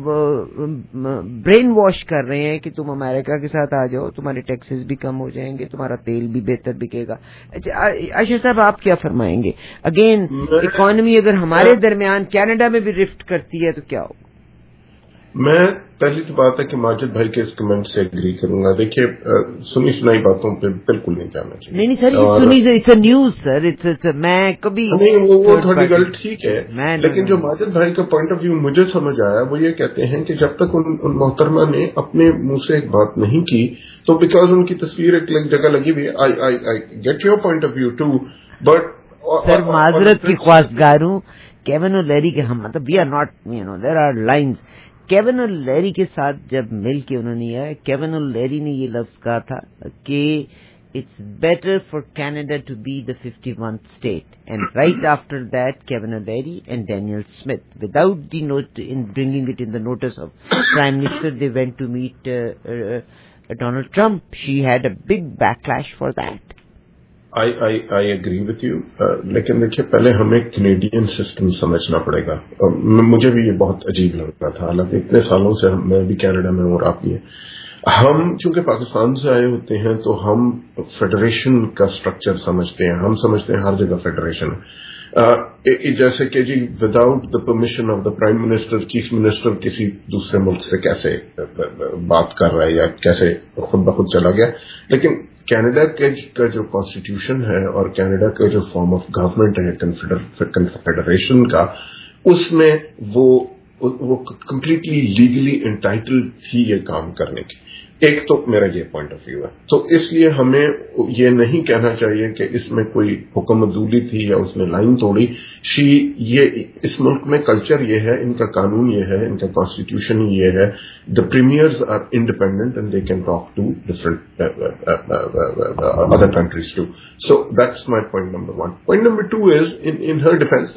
برین واش کر رہے ہیں کہ تم امریکہ کے ساتھ آ جاؤ, تمہارے ٹیکسز بھی کم ہو جائیں گے, تمہارا تیل بھی بہتر بکے گا. عاشر صاحب آپ کیا فرمائیں گے؟ اگین اکانومی اگر ہمارے درمیان کینیڈا میں بھی رفٹ کرتی ہے تو کیا ہوگا؟ میں پہلی تو بات ہے کہ ماجد بھائی کے اس کمنٹ سے اگری کروں گا. دیکھیے سنی سنائی باتوں پہ بالکل نہیں جانا چاہیے. نہیں سر, یہ سنی اٹس اے نیوز سر, میں کبھی نہیں, وہ تھوڑی گل ٹھیک ہے, لیکن جو ماجد بھائی کا پوائنٹ آف ویو مجھے سمجھ آیا وہ یہ کہتے ہیں کہ جب تک ان محترمہ نے اپنے منہ سے ایک بات نہیں کی تو بیکاز ان کی تصویر ایک جگہ لگی ہوئی, I get your point of view too, but sir معذرت کی خواستگار ہوں, کیون اور لیری کے ہم مطلب we are not, you know there are lines. Kevin اور لیری کے ساتھ جب مل کے انہوں نے آیا, کیون اور لیری نے یہ لفظ کہا تھا کہ it's better for Canada to be the 51th state, and right after that Kevin اور Larry and Daniel Smith without the note in bringing it in the notice of prime minister they went to meet Donald Trump. She had a big backlash for that. I agree with you, لیکن دیکھیے پہلے ہمیں Canadian system سمجھنا پڑے گا. مجھے بھی یہ بہت عجیب لگ رہا تھا, حالانکہ اتنے سالوں سے میں بھی کینیڈا میں ہوں اور آپ بھی ہیں. ہم چونکہ پاکستان سے آئے ہوتے ہیں تو ہم فیڈریشن کا سٹرکچر سمجھتے ہیں, ہم سمجھتے ہیں ہر جگہ فیڈریشن ہے, جیسے کہ جی without the permission of the prime minister, chief minister کسی دوسرے ملک سے کیسے بات کر رہا ہے یا کیسے خود بخود چلا گیا. لیکن کینیڈا کا جو کانسٹیٹیوشن ہے اور کینیڈا کا جو فارم آف گورنمنٹ ہے کنفیڈریشن کا, اس میں وہ کمپلیٹلی لیگلی انٹائٹلڈ تھی یہ کام کرنے کی. ایک تو میرا یہ پوائنٹ آف ویو ہے. تو اس لیے ہمیں یہ نہیں کہنا چاہیے کہ اس میں کوئی حکم عدولی تھی یا اس نے لائن توڑی. یہ اس ملک میں کلچر یہ ہے, ان کا قانون یہ ہے, ان کا کانسٹیٹیوشن یہ ہے. The premiers are independent and they can talk to different other countries too. So that's my point number one. Point number two is in her defense,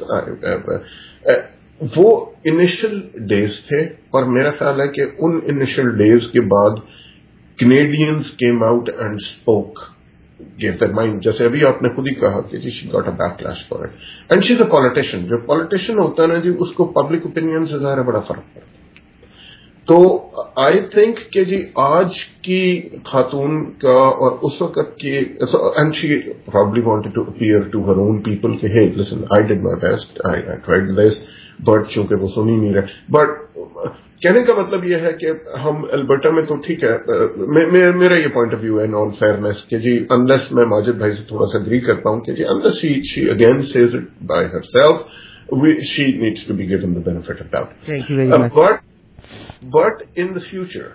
وہ انیشل ڈیز تھے اور میرا خیال ہے کہ ان انیشل ڈیز کے بعد Canadians came out and spoke, gave their mind. جیسے ابھی آپ نے خود ہی کہا کہ جی she got a backlash for it. And she's a politician. جو politician ہوتا ہے نا جی, اس کو public opinion سے ظاہر بڑا فرق پڑتا ہے. تو آئی تھنک کہ جی آج کی خاتون کا اور اس وقت کی, and she probably wanted to appear to her own people کہ hey listen, I did my best, I tried this, but چونکہ وہ سن ہی نہیں رہے. بٹ کہنے کا مطلب یہ ہے کہ ہم البرٹا میں تو ٹھیک ہے, میرا یہ پوائنٹ آف ویو ہے نان فیئرنیس کہ جی انلیس, میں ماجد بھائی سے تھوڑا سا اگری کرتا ہوں کہ جی unless she again says it by herself, she needs to be given the benefit of doubt. But in the future,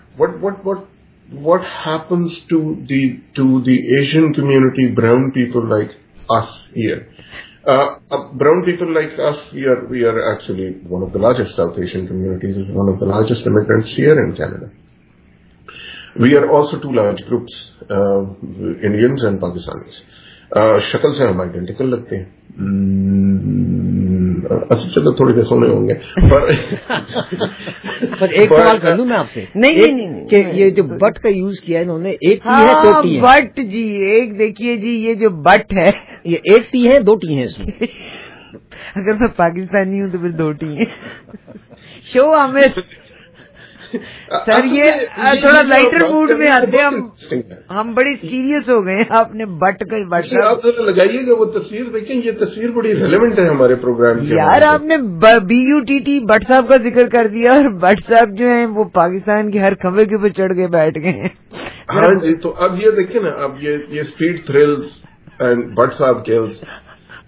what happens to the Asian community, brown people like us here. Brown people like us, we are actually one of the largest South Asian communities, is one of the largest immigrants here in Canada. We are also two large groups, Indians and Pakistanis. شکل سے ہم identical لگتے ہیں. چلو تھوڑی دیر سونے ہوں گے پر ایک سوال کر لوں میں آپ سے. نہیں کہ یہ جو بٹ کا یوز کیا ہے انہوں نے, ایک ٹی ہے دو ٹی ہے. بٹ جی ایک دیکھیے جی, یہ جو بٹ ہے یہ ایک ٹی ہے دو ٹی ہیں اس میں. اگر میں پاکستانی ہوں تو پھر دو ٹی ہیں. شو ہمیں سر یہ تھوڑا لائٹر موڈ میں آتے ہیں ہم بڑی سیریس ہو گئے. آپ نے بٹ کا بٹ آپ ذرا لگائیے گا وہ تصویر دیکھیں, یہ تصویر بڑی ریلیونٹ ہے ہمارے پروگرام کی. یار آپ نے BUTT بٹ صاحب کا ذکر کر دیا, اور بٹ صاحب جو ہیں وہ پاکستان کی ہر کھمبے کے اوپر چڑھ کے بیٹھ گئے ہیں. ہاں جی, تو اب یہ دیکھیں نا, اب یہ اسٹریٹ تھرلز اینڈ بٹ صاحب کیلز,